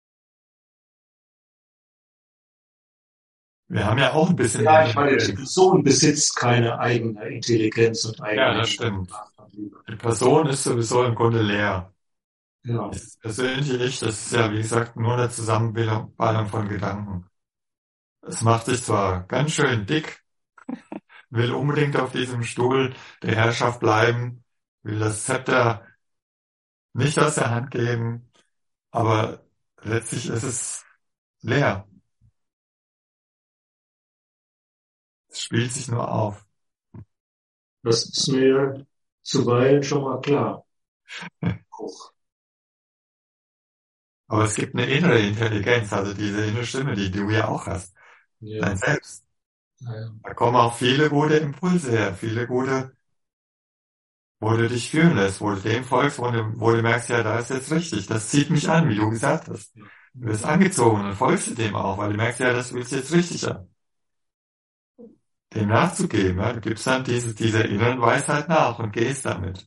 Wir haben ja auch ein bisschen Ja, ich meine, die Intelligenz. Person besitzt keine eigene Intelligenz und Ja, eigene das stimmt. Kraft und Liebe. Die Person ist sowieso im Grunde leer. Ja, Das persönliche Ich, das ist ja, wie gesagt, nur eine Zusammenballung von Gedanken. Es macht sich zwar ganz schön dick, will unbedingt auf diesem Stuhl der Herrschaft bleiben, will das Zepter nicht aus der Hand geben, aber letztlich ist es leer. Es spielt sich nur auf. das ist mir zuweilen schon mal klar. Auch. Aber es gibt eine innere Intelligenz, also diese innere Stimme, die du ja auch hast, Ja, dein Selbst. ja, Da kommen auch viele gute Impulse her, viele gute, wo du dich fühlen lässt, wo du dem folgst, wo du, wo du merkst, ja, da ist jetzt richtig, das zieht mich an, wie du gesagt hast. Du wirst angezogen und folgst du dem auch, weil du merkst, ja, das willst du jetzt richtig an. Dem nachzugeben, ja, du gibst dann diese, dieser inneren Weisheit nach und gehst damit.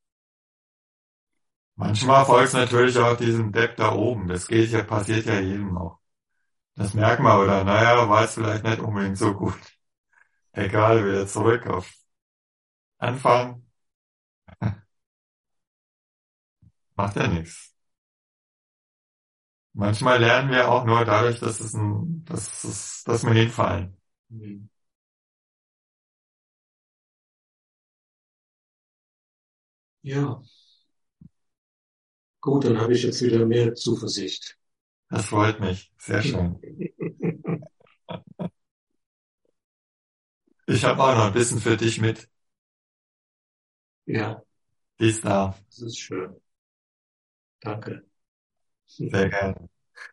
Manchmal folgst du natürlich auch diesem Depp da oben, das geht ja, passiert ja jedem noch. Das merkt man, oder naja, war es vielleicht nicht unbedingt so gut. Egal, wieder zurück auf Anfang, macht ja nichts. Manchmal lernen wir auch nur dadurch, dass es ein, dass es, dass wir hinfallen. hm. Ja, gut, dann habe ich jetzt wieder mehr Zuversicht. Das freut mich. Sehr schön. Ich habe auch noch ein bisschen für dich mit. Ja, Die ist da. das ist schön. Danke. Sehr gerne.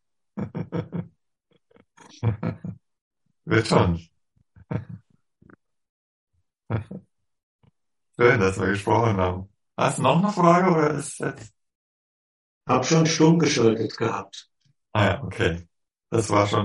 Wird schon. Schön, dass wir gesprochen haben. Hast du noch eine Frage oder ist jetzt? Hab schon stumm geschaltet gehabt. Ah ja, okay. Das war schon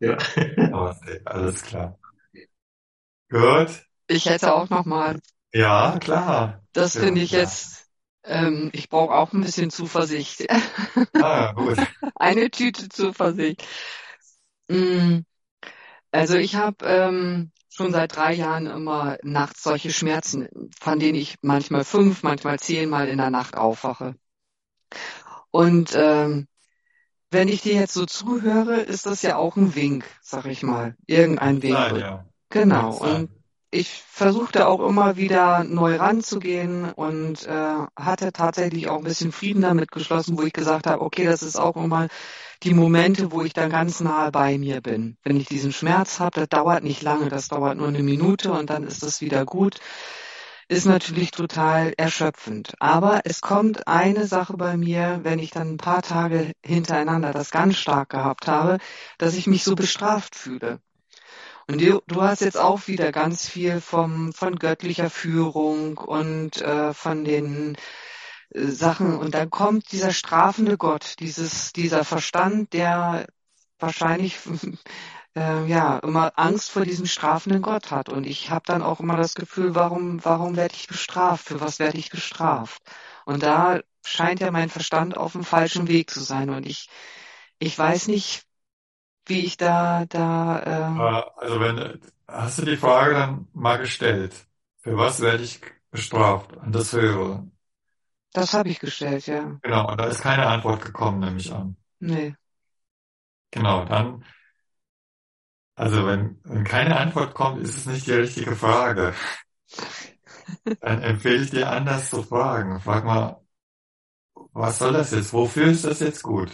Ja. Okay, alles klar. Gut. Ich hätte auch noch mal, Ja, klar. das Ja, finde ich klar. jetzt, ähm, ich brauche auch ein bisschen Zuversicht. Ah, gut. Eine Tüte Zuversicht. Mm, Also ich habe ähm, schon seit drei Jahren immer nachts solche Schmerzen, von denen ich manchmal fünf, manchmal zehnmal in der Nacht aufwache. Und ähm, wenn ich dir jetzt so zuhöre, ist das ja auch ein Wink, sag ich mal. Irgendein Könnte Wink. sein, Und ja. Könnte genau. Und sein. ich versuchte auch immer wieder neu ranzugehen und äh, hatte tatsächlich auch ein bisschen Frieden damit geschlossen, wo ich gesagt habe, okay, das ist auch immer die Momente, wo ich dann ganz nahe bei mir bin. Wenn ich diesen Schmerz habe, das dauert nicht lange, das dauert nur eine Minute und dann ist es wieder gut. Ist natürlich total erschöpfend. Aber es kommt eine Sache bei mir, wenn ich dann ein paar Tage hintereinander das ganz stark gehabt habe, dass ich mich so bestraft fühle. Und du, du hast jetzt auch wieder ganz viel vom, von göttlicher Führung und äh, von den äh, Sachen. Und dann kommt dieser strafende Gott, dieses, dieser Verstand, der wahrscheinlich äh, ja immer Angst vor diesem strafenden Gott hat. Und ich habe dann auch immer das Gefühl, warum, warum werde ich bestraft? Für was werde ich bestraft? Und da scheint ja mein Verstand auf dem falschen Weg zu sein. Und ich, ich weiß nicht, wie ich da, da, äh, Äh, Also wenn, hast du die Frage dann mal gestellt? Für was werde ich bestraft? Und das höre. das habe ich gestellt, ja. Genau, und da ist keine Antwort gekommen, nehme ich an. Nee. Genau, dann, also wenn, wenn keine Antwort kommt, ist es nicht die richtige Frage. Dann empfehle ich dir anders zu fragen. Frag mal, was soll das jetzt? Wofür ist das jetzt gut?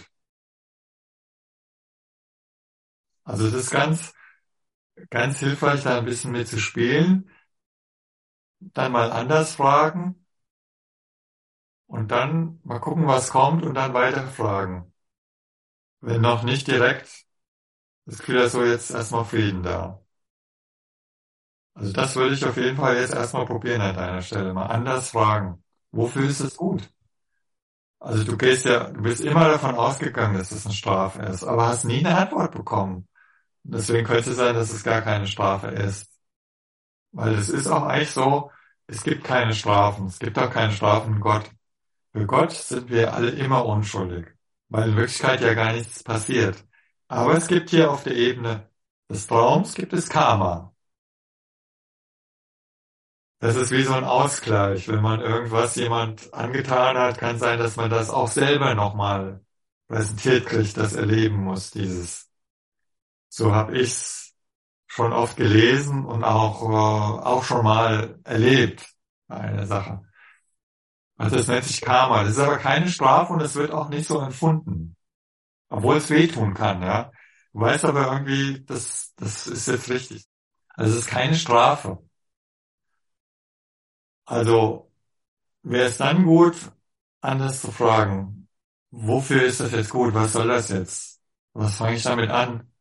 Also es ist ganz, ganz hilfreich, da ein bisschen mit zu spielen, dann mal anders fragen und dann mal gucken, was kommt und dann weiter fragen. Wenn noch nicht direkt das Gefühl hast, so jetzt erstmal Frieden da. Also das würde ich auf jeden Fall jetzt erstmal probieren an deiner Stelle. Mal anders fragen. Wofür ist es gut? Also du gehst ja, du bist immer davon ausgegangen, dass es eine Strafe ist, aber hast nie eine Antwort bekommen. Deswegen könnte es sein, dass es gar keine Strafe ist. Weil es ist auch eigentlich so, es gibt keine Strafen. Es gibt auch keine Strafen in Gott. Für Gott sind wir alle immer unschuldig, weil in Wirklichkeit ja gar nichts passiert. Aber es gibt hier auf der Ebene des Traums gibt es Karma. Das ist wie so ein Ausgleich. Wenn man irgendwas jemand angetan hat, kann sein, dass man das auch selber nochmal präsentiert kriegt, das erleben muss, dieses. So habe ich's schon oft gelesen und auch, äh, auch schon mal erlebt, eine Sache. Also das nennt sich Karma. Das ist aber keine Strafe und es wird auch nicht so empfunden. Obwohl es wehtun kann, ja. Du weißt aber irgendwie, das, das ist jetzt richtig. Also es ist keine Strafe. Also wäre es dann gut, anders zu fragen, wofür ist das jetzt gut? Was soll das jetzt? Was fange ich damit an?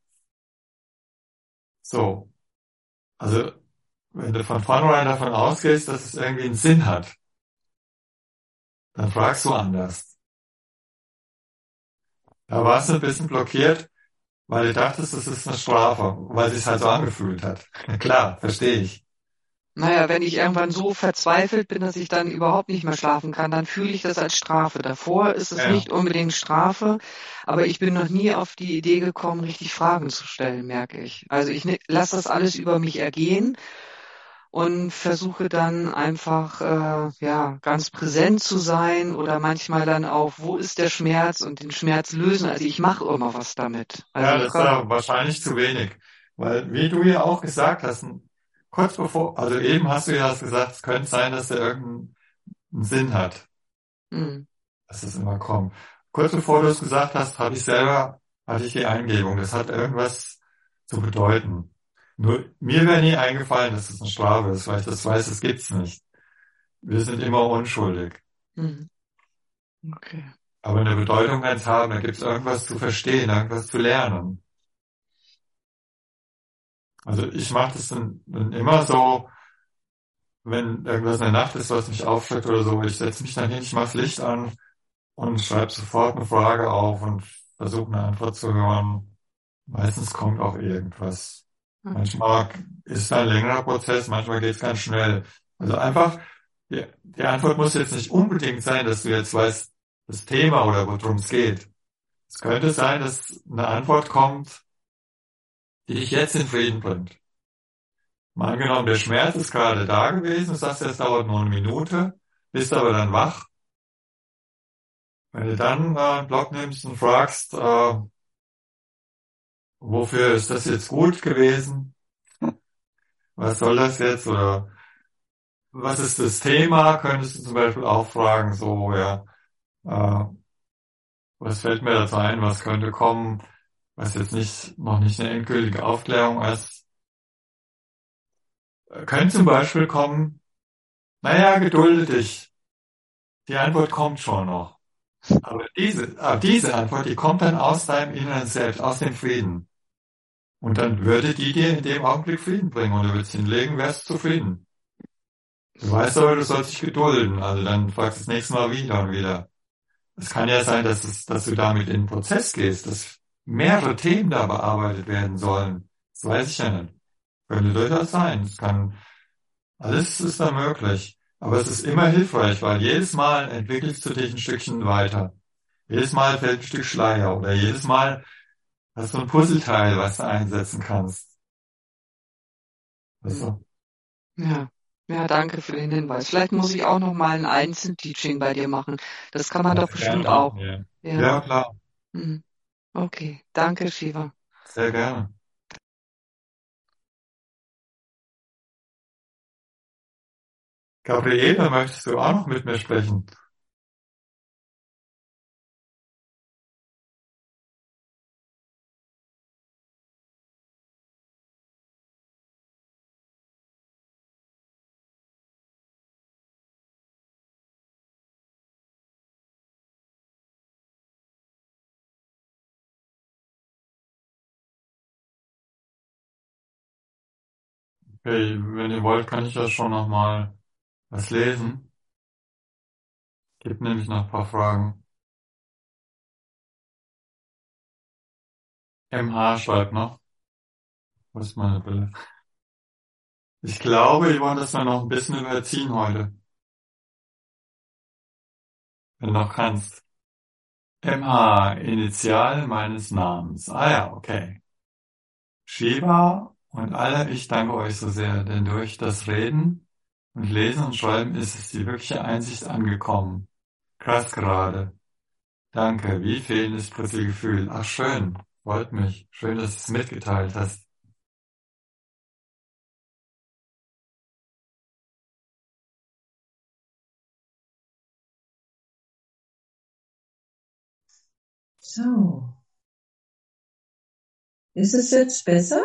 So. Also wenn du von vornherein davon ausgehst, dass es irgendwie einen Sinn hat, dann fragst du anders. Da warst du ein bisschen blockiert, weil du dachtest, das ist eine Strafe, weil es sich halt so angefühlt hat. Klar, verstehe ich. Naja, wenn ich irgendwann so verzweifelt bin, dass ich dann überhaupt nicht mehr schlafen kann, dann fühle ich das als Strafe. Davor ist es Ja, nicht unbedingt Strafe, aber ich bin noch nie auf die Idee gekommen, richtig Fragen zu stellen, merke ich. Also ich lasse das alles über mich ergehen und versuche dann einfach äh, ja ganz präsent zu sein oder manchmal dann auch, wo ist der Schmerz und den Schmerz lösen. Also ich mache immer was damit. Also ja, ich das ist kann, ja wahrscheinlich zu wenig. Weil, wie du ja auch gesagt hast, kurz bevor, also eben hast du ja gesagt, es könnte sein, dass der irgendeinen Sinn hat, hm, dass es immer kommt. Kurz bevor du es gesagt hast, habe ich selber, hatte ich die Eingebung, das hat irgendwas zu bedeuten. Nur mir wäre nie eingefallen, dass es eine Strafe ist, weil ich das weiß, es gibt's nicht. Wir sind immer unschuldig. hm, okay. Aber eine Bedeutung kann es haben, da gibt es irgendwas zu verstehen, irgendwas zu lernen. Also ich mache das dann, dann immer so, wenn irgendwas in der Nacht ist, was mich aufschreckt oder so, ich setze mich dann hin, ich mache das Licht an und schreibe sofort eine Frage auf und versuche eine Antwort zu hören. Meistens kommt auch irgendwas. Okay. Manchmal ist es ein längerer Prozess, manchmal geht es ganz schnell. Also einfach, die, die Antwort muss jetzt nicht unbedingt sein, dass du jetzt weißt, das Thema oder worum es geht. Es könnte sein, dass eine Antwort kommt, die dich jetzt in Frieden bringt. Mal angenommen, der Schmerz ist gerade da gewesen, du sagst, es dauert nur eine Minute, bist aber dann wach. Wenn du dann äh, einen Block nimmst und fragst, äh, wofür ist das jetzt gut gewesen? Was soll das jetzt? Oder was ist das Thema? Könntest du zum Beispiel auch fragen, so, ja, äh, was fällt mir dazu ein? Was könnte kommen? Was jetzt nicht, noch nicht eine endgültige Aufklärung ist. Äh, Könnte zum Beispiel kommen, naja, gedulde dich. Die Antwort kommt schon noch. Aber diese, aber diese Antwort, die kommt dann aus deinem inneren Selbst, aus dem Frieden. Und dann würde die dir in dem Augenblick Frieden bringen. Und du würdest hinlegen, wärst zufrieden. Du weißt aber, du sollst dich gedulden. Also dann fragst du das nächste Mal wieder und wieder. Es kann ja sein, dass, es, dass du damit in den Prozess gehst, dass mehrere Themen da bearbeitet werden sollen. Das weiß ich ja nicht. Könnte durchaus sein. Es kann, alles ist da möglich. Aber es ist immer hilfreich, weil jedes Mal entwickelst du dich ein Stückchen weiter. Jedes Mal fällt ein Stück Schleier oder jedes Mal hast du ein Puzzleteil, was du einsetzen kannst. Also, Ja. Ja, danke für den Hinweis. Vielleicht muss ich auch noch mal ein Einzelteaching bei dir machen. Das kann man doch kannst du gerne bestimmt auch. machen, ja. Ja. Ja, klar. Hm. Okay. Danke, Shiva. Sehr gerne. Gabriele, möchtest du auch noch mit mir sprechen? Okay, wenn ihr wollt, kann ich ja schon noch mal was lesen. Gibt nämlich noch ein paar Fragen. M H schreibt noch. Wo ist meine Brille? Ich glaube, ich wollte das mal noch ein bisschen überziehen heute. Wenn du noch kannst. M H, Initial meines Namens. Ah ja, okay. Shiva und alle, ich danke euch so sehr, denn durch das Reden und Lesen und Schreiben ist es die wirkliche Einsicht angekommen. Krass gerade. Danke, wie fehlendes plötzliche Gefühl. Ach schön, freut mich. Schön, dass du es mitgeteilt hast. So. Ist es jetzt besser?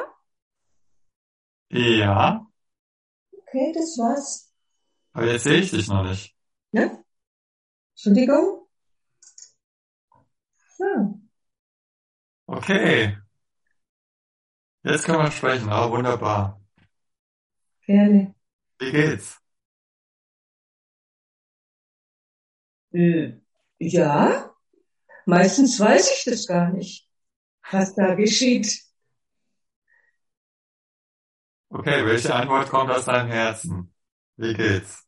Ja, Okay, das war's. aber jetzt sehe ich dich noch nicht. Ja? Entschuldigung? Ja, Okay, jetzt können wir sprechen. Ah, wunderbar. gerne. Wie geht's? Äh, ja, meistens weiß ich das gar nicht, was da geschieht. Okay, welche Antwort kommt aus deinem Herzen? Wie geht's?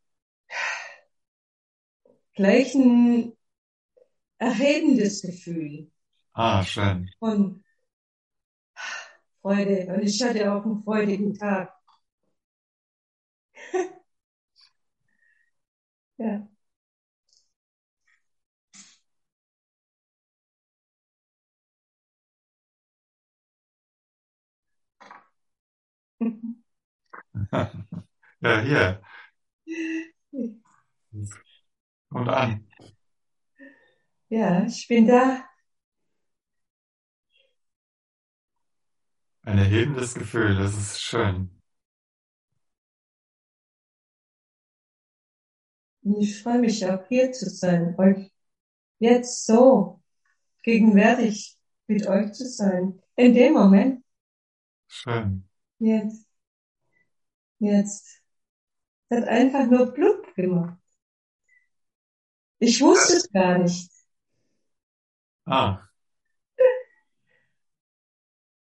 Gleich ein erhebendes Gefühl Ah, schön. von Freude. Und ich hatte auch einen freudigen Tag. Ja. Ja, hier. Und an. Ja, ich bin da. Ein erhebendes Gefühl, das ist schön. Und ich freue mich auch hier zu sein, euch jetzt so gegenwärtig mit euch zu sein. In dem Moment, Schön. jetzt, jetzt. Es hat einfach nur plupp gemacht. Ich wusste es gar nicht. Ah,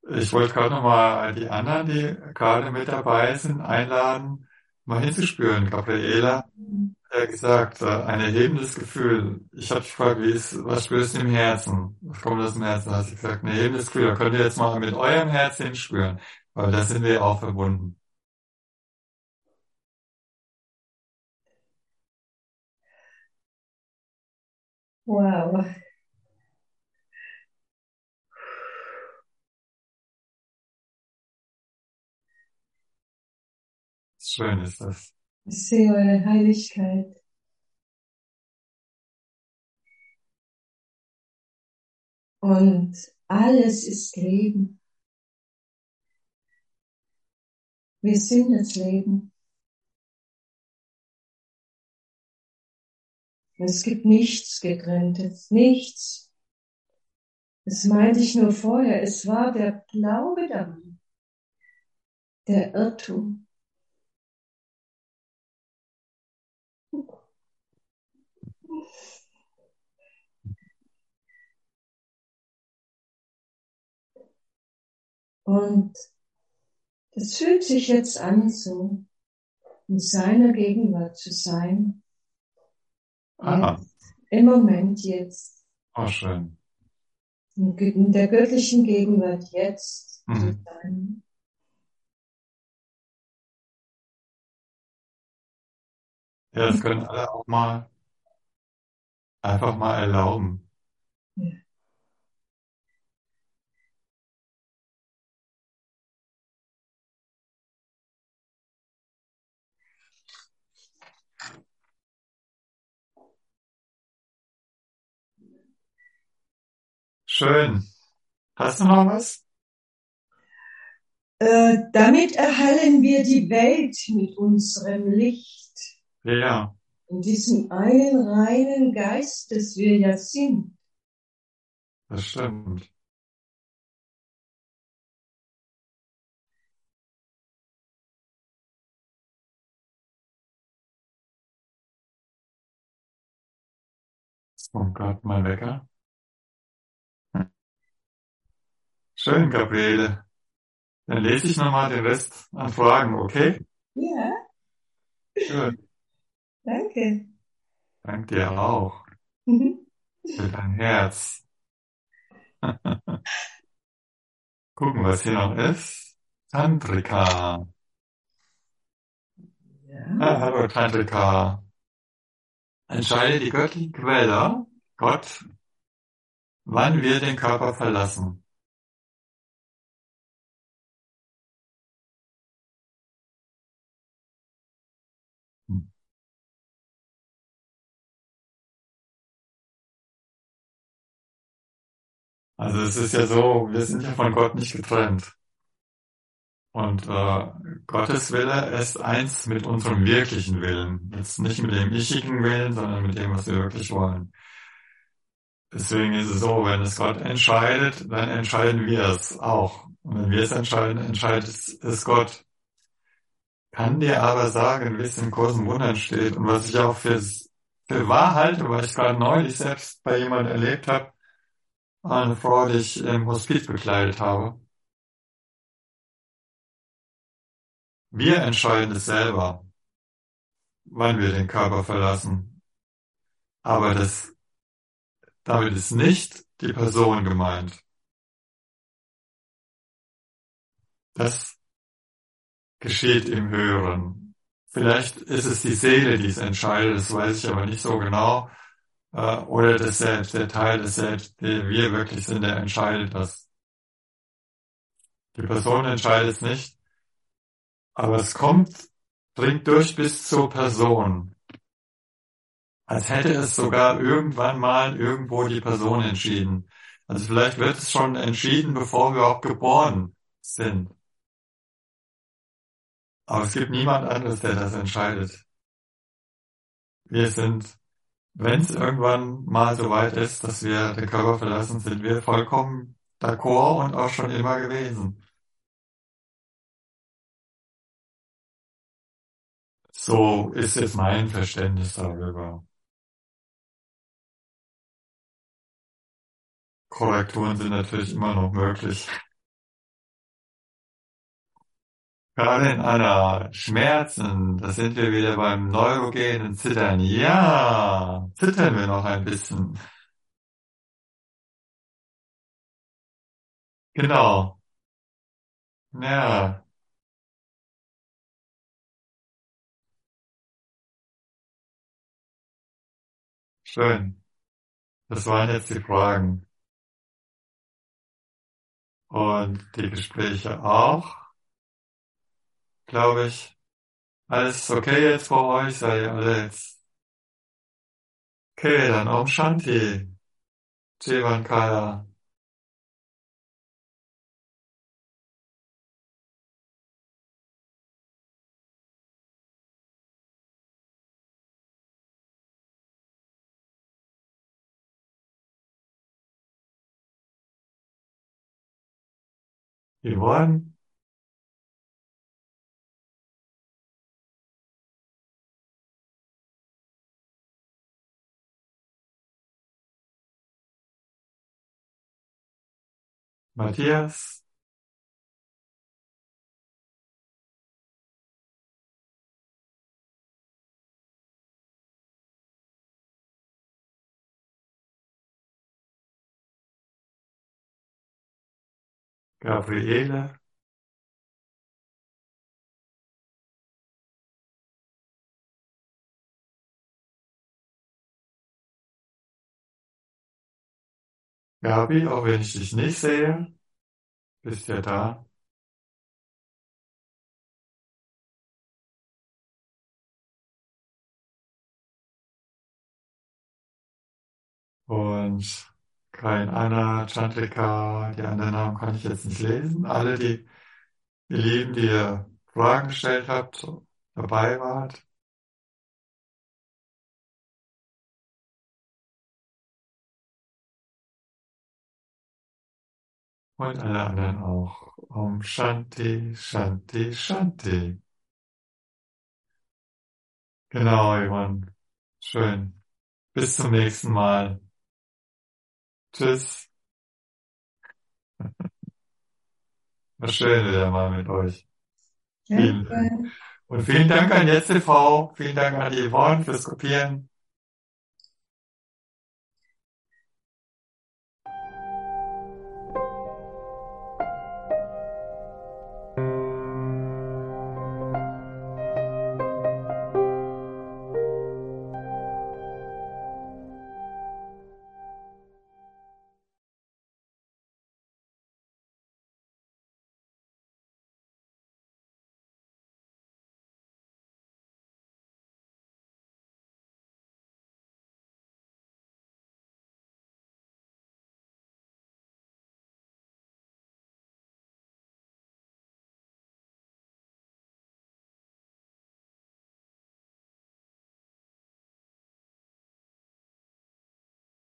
ich wollte gerade nochmal die anderen, die gerade mit dabei sind, einladen, mal hinzuspüren. Gabriela hat ja gesagt, äh, ein erhebendes Gefühl. Ich habe dich gefragt, wie ist, was spürst du im Herzen? Was kommt aus dem Herzen? Da hast du gesagt, ein erhebendes Gefühl. Da könnt ihr jetzt mal mit eurem Herz hinspüren, weil da sind wir ja auch verbunden. Wow. Schön ist das. Ich sehe eure Heiligkeit. Und alles ist Leben. Wir sind das Leben. Es gibt nichts Getrenntes, nichts. Das meinte ich nur vorher. Es war der Glaube daran, der Irrtum. Und es fühlt sich jetzt an, so in seiner Gegenwart zu sein. Ah, Jetzt, im Moment jetzt. oh schön. In der göttlichen Gegenwart jetzt zu Mhm. sein. Ja, das können alle auch mal einfach mal erlauben. Ja. Schön. Hast du noch was? Äh, damit erhallen wir die Welt mit unserem Licht. Ja, In diesem einen reinen Geist, das wir ja sind. das stimmt. Jetzt kommt gerade mein Wecker. Hm. Schön, Gabriele. Dann lese ich nochmal den Rest an Fragen, okay? Ja, Schön. danke. Danke dir auch für dein Herz. Gucken, was hier noch ist. Tantrika. Ja. Ah, hallo Tantrika. Entscheide die göttliche Quelle, Gott, wann wir den Körper verlassen. Hm. Also es ist ja so, wir sind ja von Gott nicht getrennt. Und äh, Gottes Wille ist eins mit unserem wirklichen Willen. Jetzt nicht mit dem ichigen Willen, sondern mit dem, was wir wirklich wollen. Deswegen ist es so, wenn es Gott entscheidet, dann entscheiden wir es auch. Und wenn wir es entscheiden, entscheidet es Gott. Kann dir aber sagen, wie es im Kurs im Wundern steht und was ich auch für, für wahr halte, weil ich gerade neulich selbst bei jemandem erlebt habe, eine Frau, die ich im Hospiz begleitet habe. Wir entscheiden es selber, wann wir den Körper verlassen. Aber das, damit ist nicht die Person gemeint. Das geschieht im Höheren. Vielleicht ist es die Seele, die es entscheidet, das weiß ich aber nicht so genau. Äh, oder das Selbst, der Teil des Selbst, der wir wirklich sind, der entscheidet das. Die Person entscheidet es nicht, aber es kommt, dringt durch bis zur Person. Als hätte es sogar irgendwann mal irgendwo die Person entschieden. Also vielleicht wird es schon entschieden, bevor wir überhaupt geboren sind. Aber es gibt niemand anderes, der das entscheidet. Wir sind, wenn es irgendwann mal so weit ist, dass wir den Körper verlassen, sind wir vollkommen d'accord und auch schon immer gewesen. So ist jetzt mein Verständnis darüber. Korrekturen sind natürlich immer noch möglich. Karin, Anna, Schmerzen, da sind wir wieder beim neurogenen Zittern. Ja, zittern wir noch ein bisschen. Genau. Ja, schön. Das waren jetzt die Fragen. Und die Gespräche auch, glaube ich. Alles okay jetzt für euch? Seid ihr alle jetzt okay? Dann Om Shanti. Jivankaya. Yvonne, Matthias, Gabriele, Gabi, auch wenn ich dich nicht sehe, bist ja da. Und kein Anna, Chandrika, die anderen Namen kann ich jetzt nicht lesen. Alle, die, ihr Lieben, die ihr Fragen gestellt habt, dabei wart. Und alle anderen auch. Om Shanti, Shanti, Shanti. Genau, Yvonne. Schön. Bis zum nächsten Mal. Tschüss. War schön wieder mal mit euch. Vielen Dank. Danke. Und vielen Dank an Jetzt T V. Vielen Dank an die Yvonne fürs Kopieren.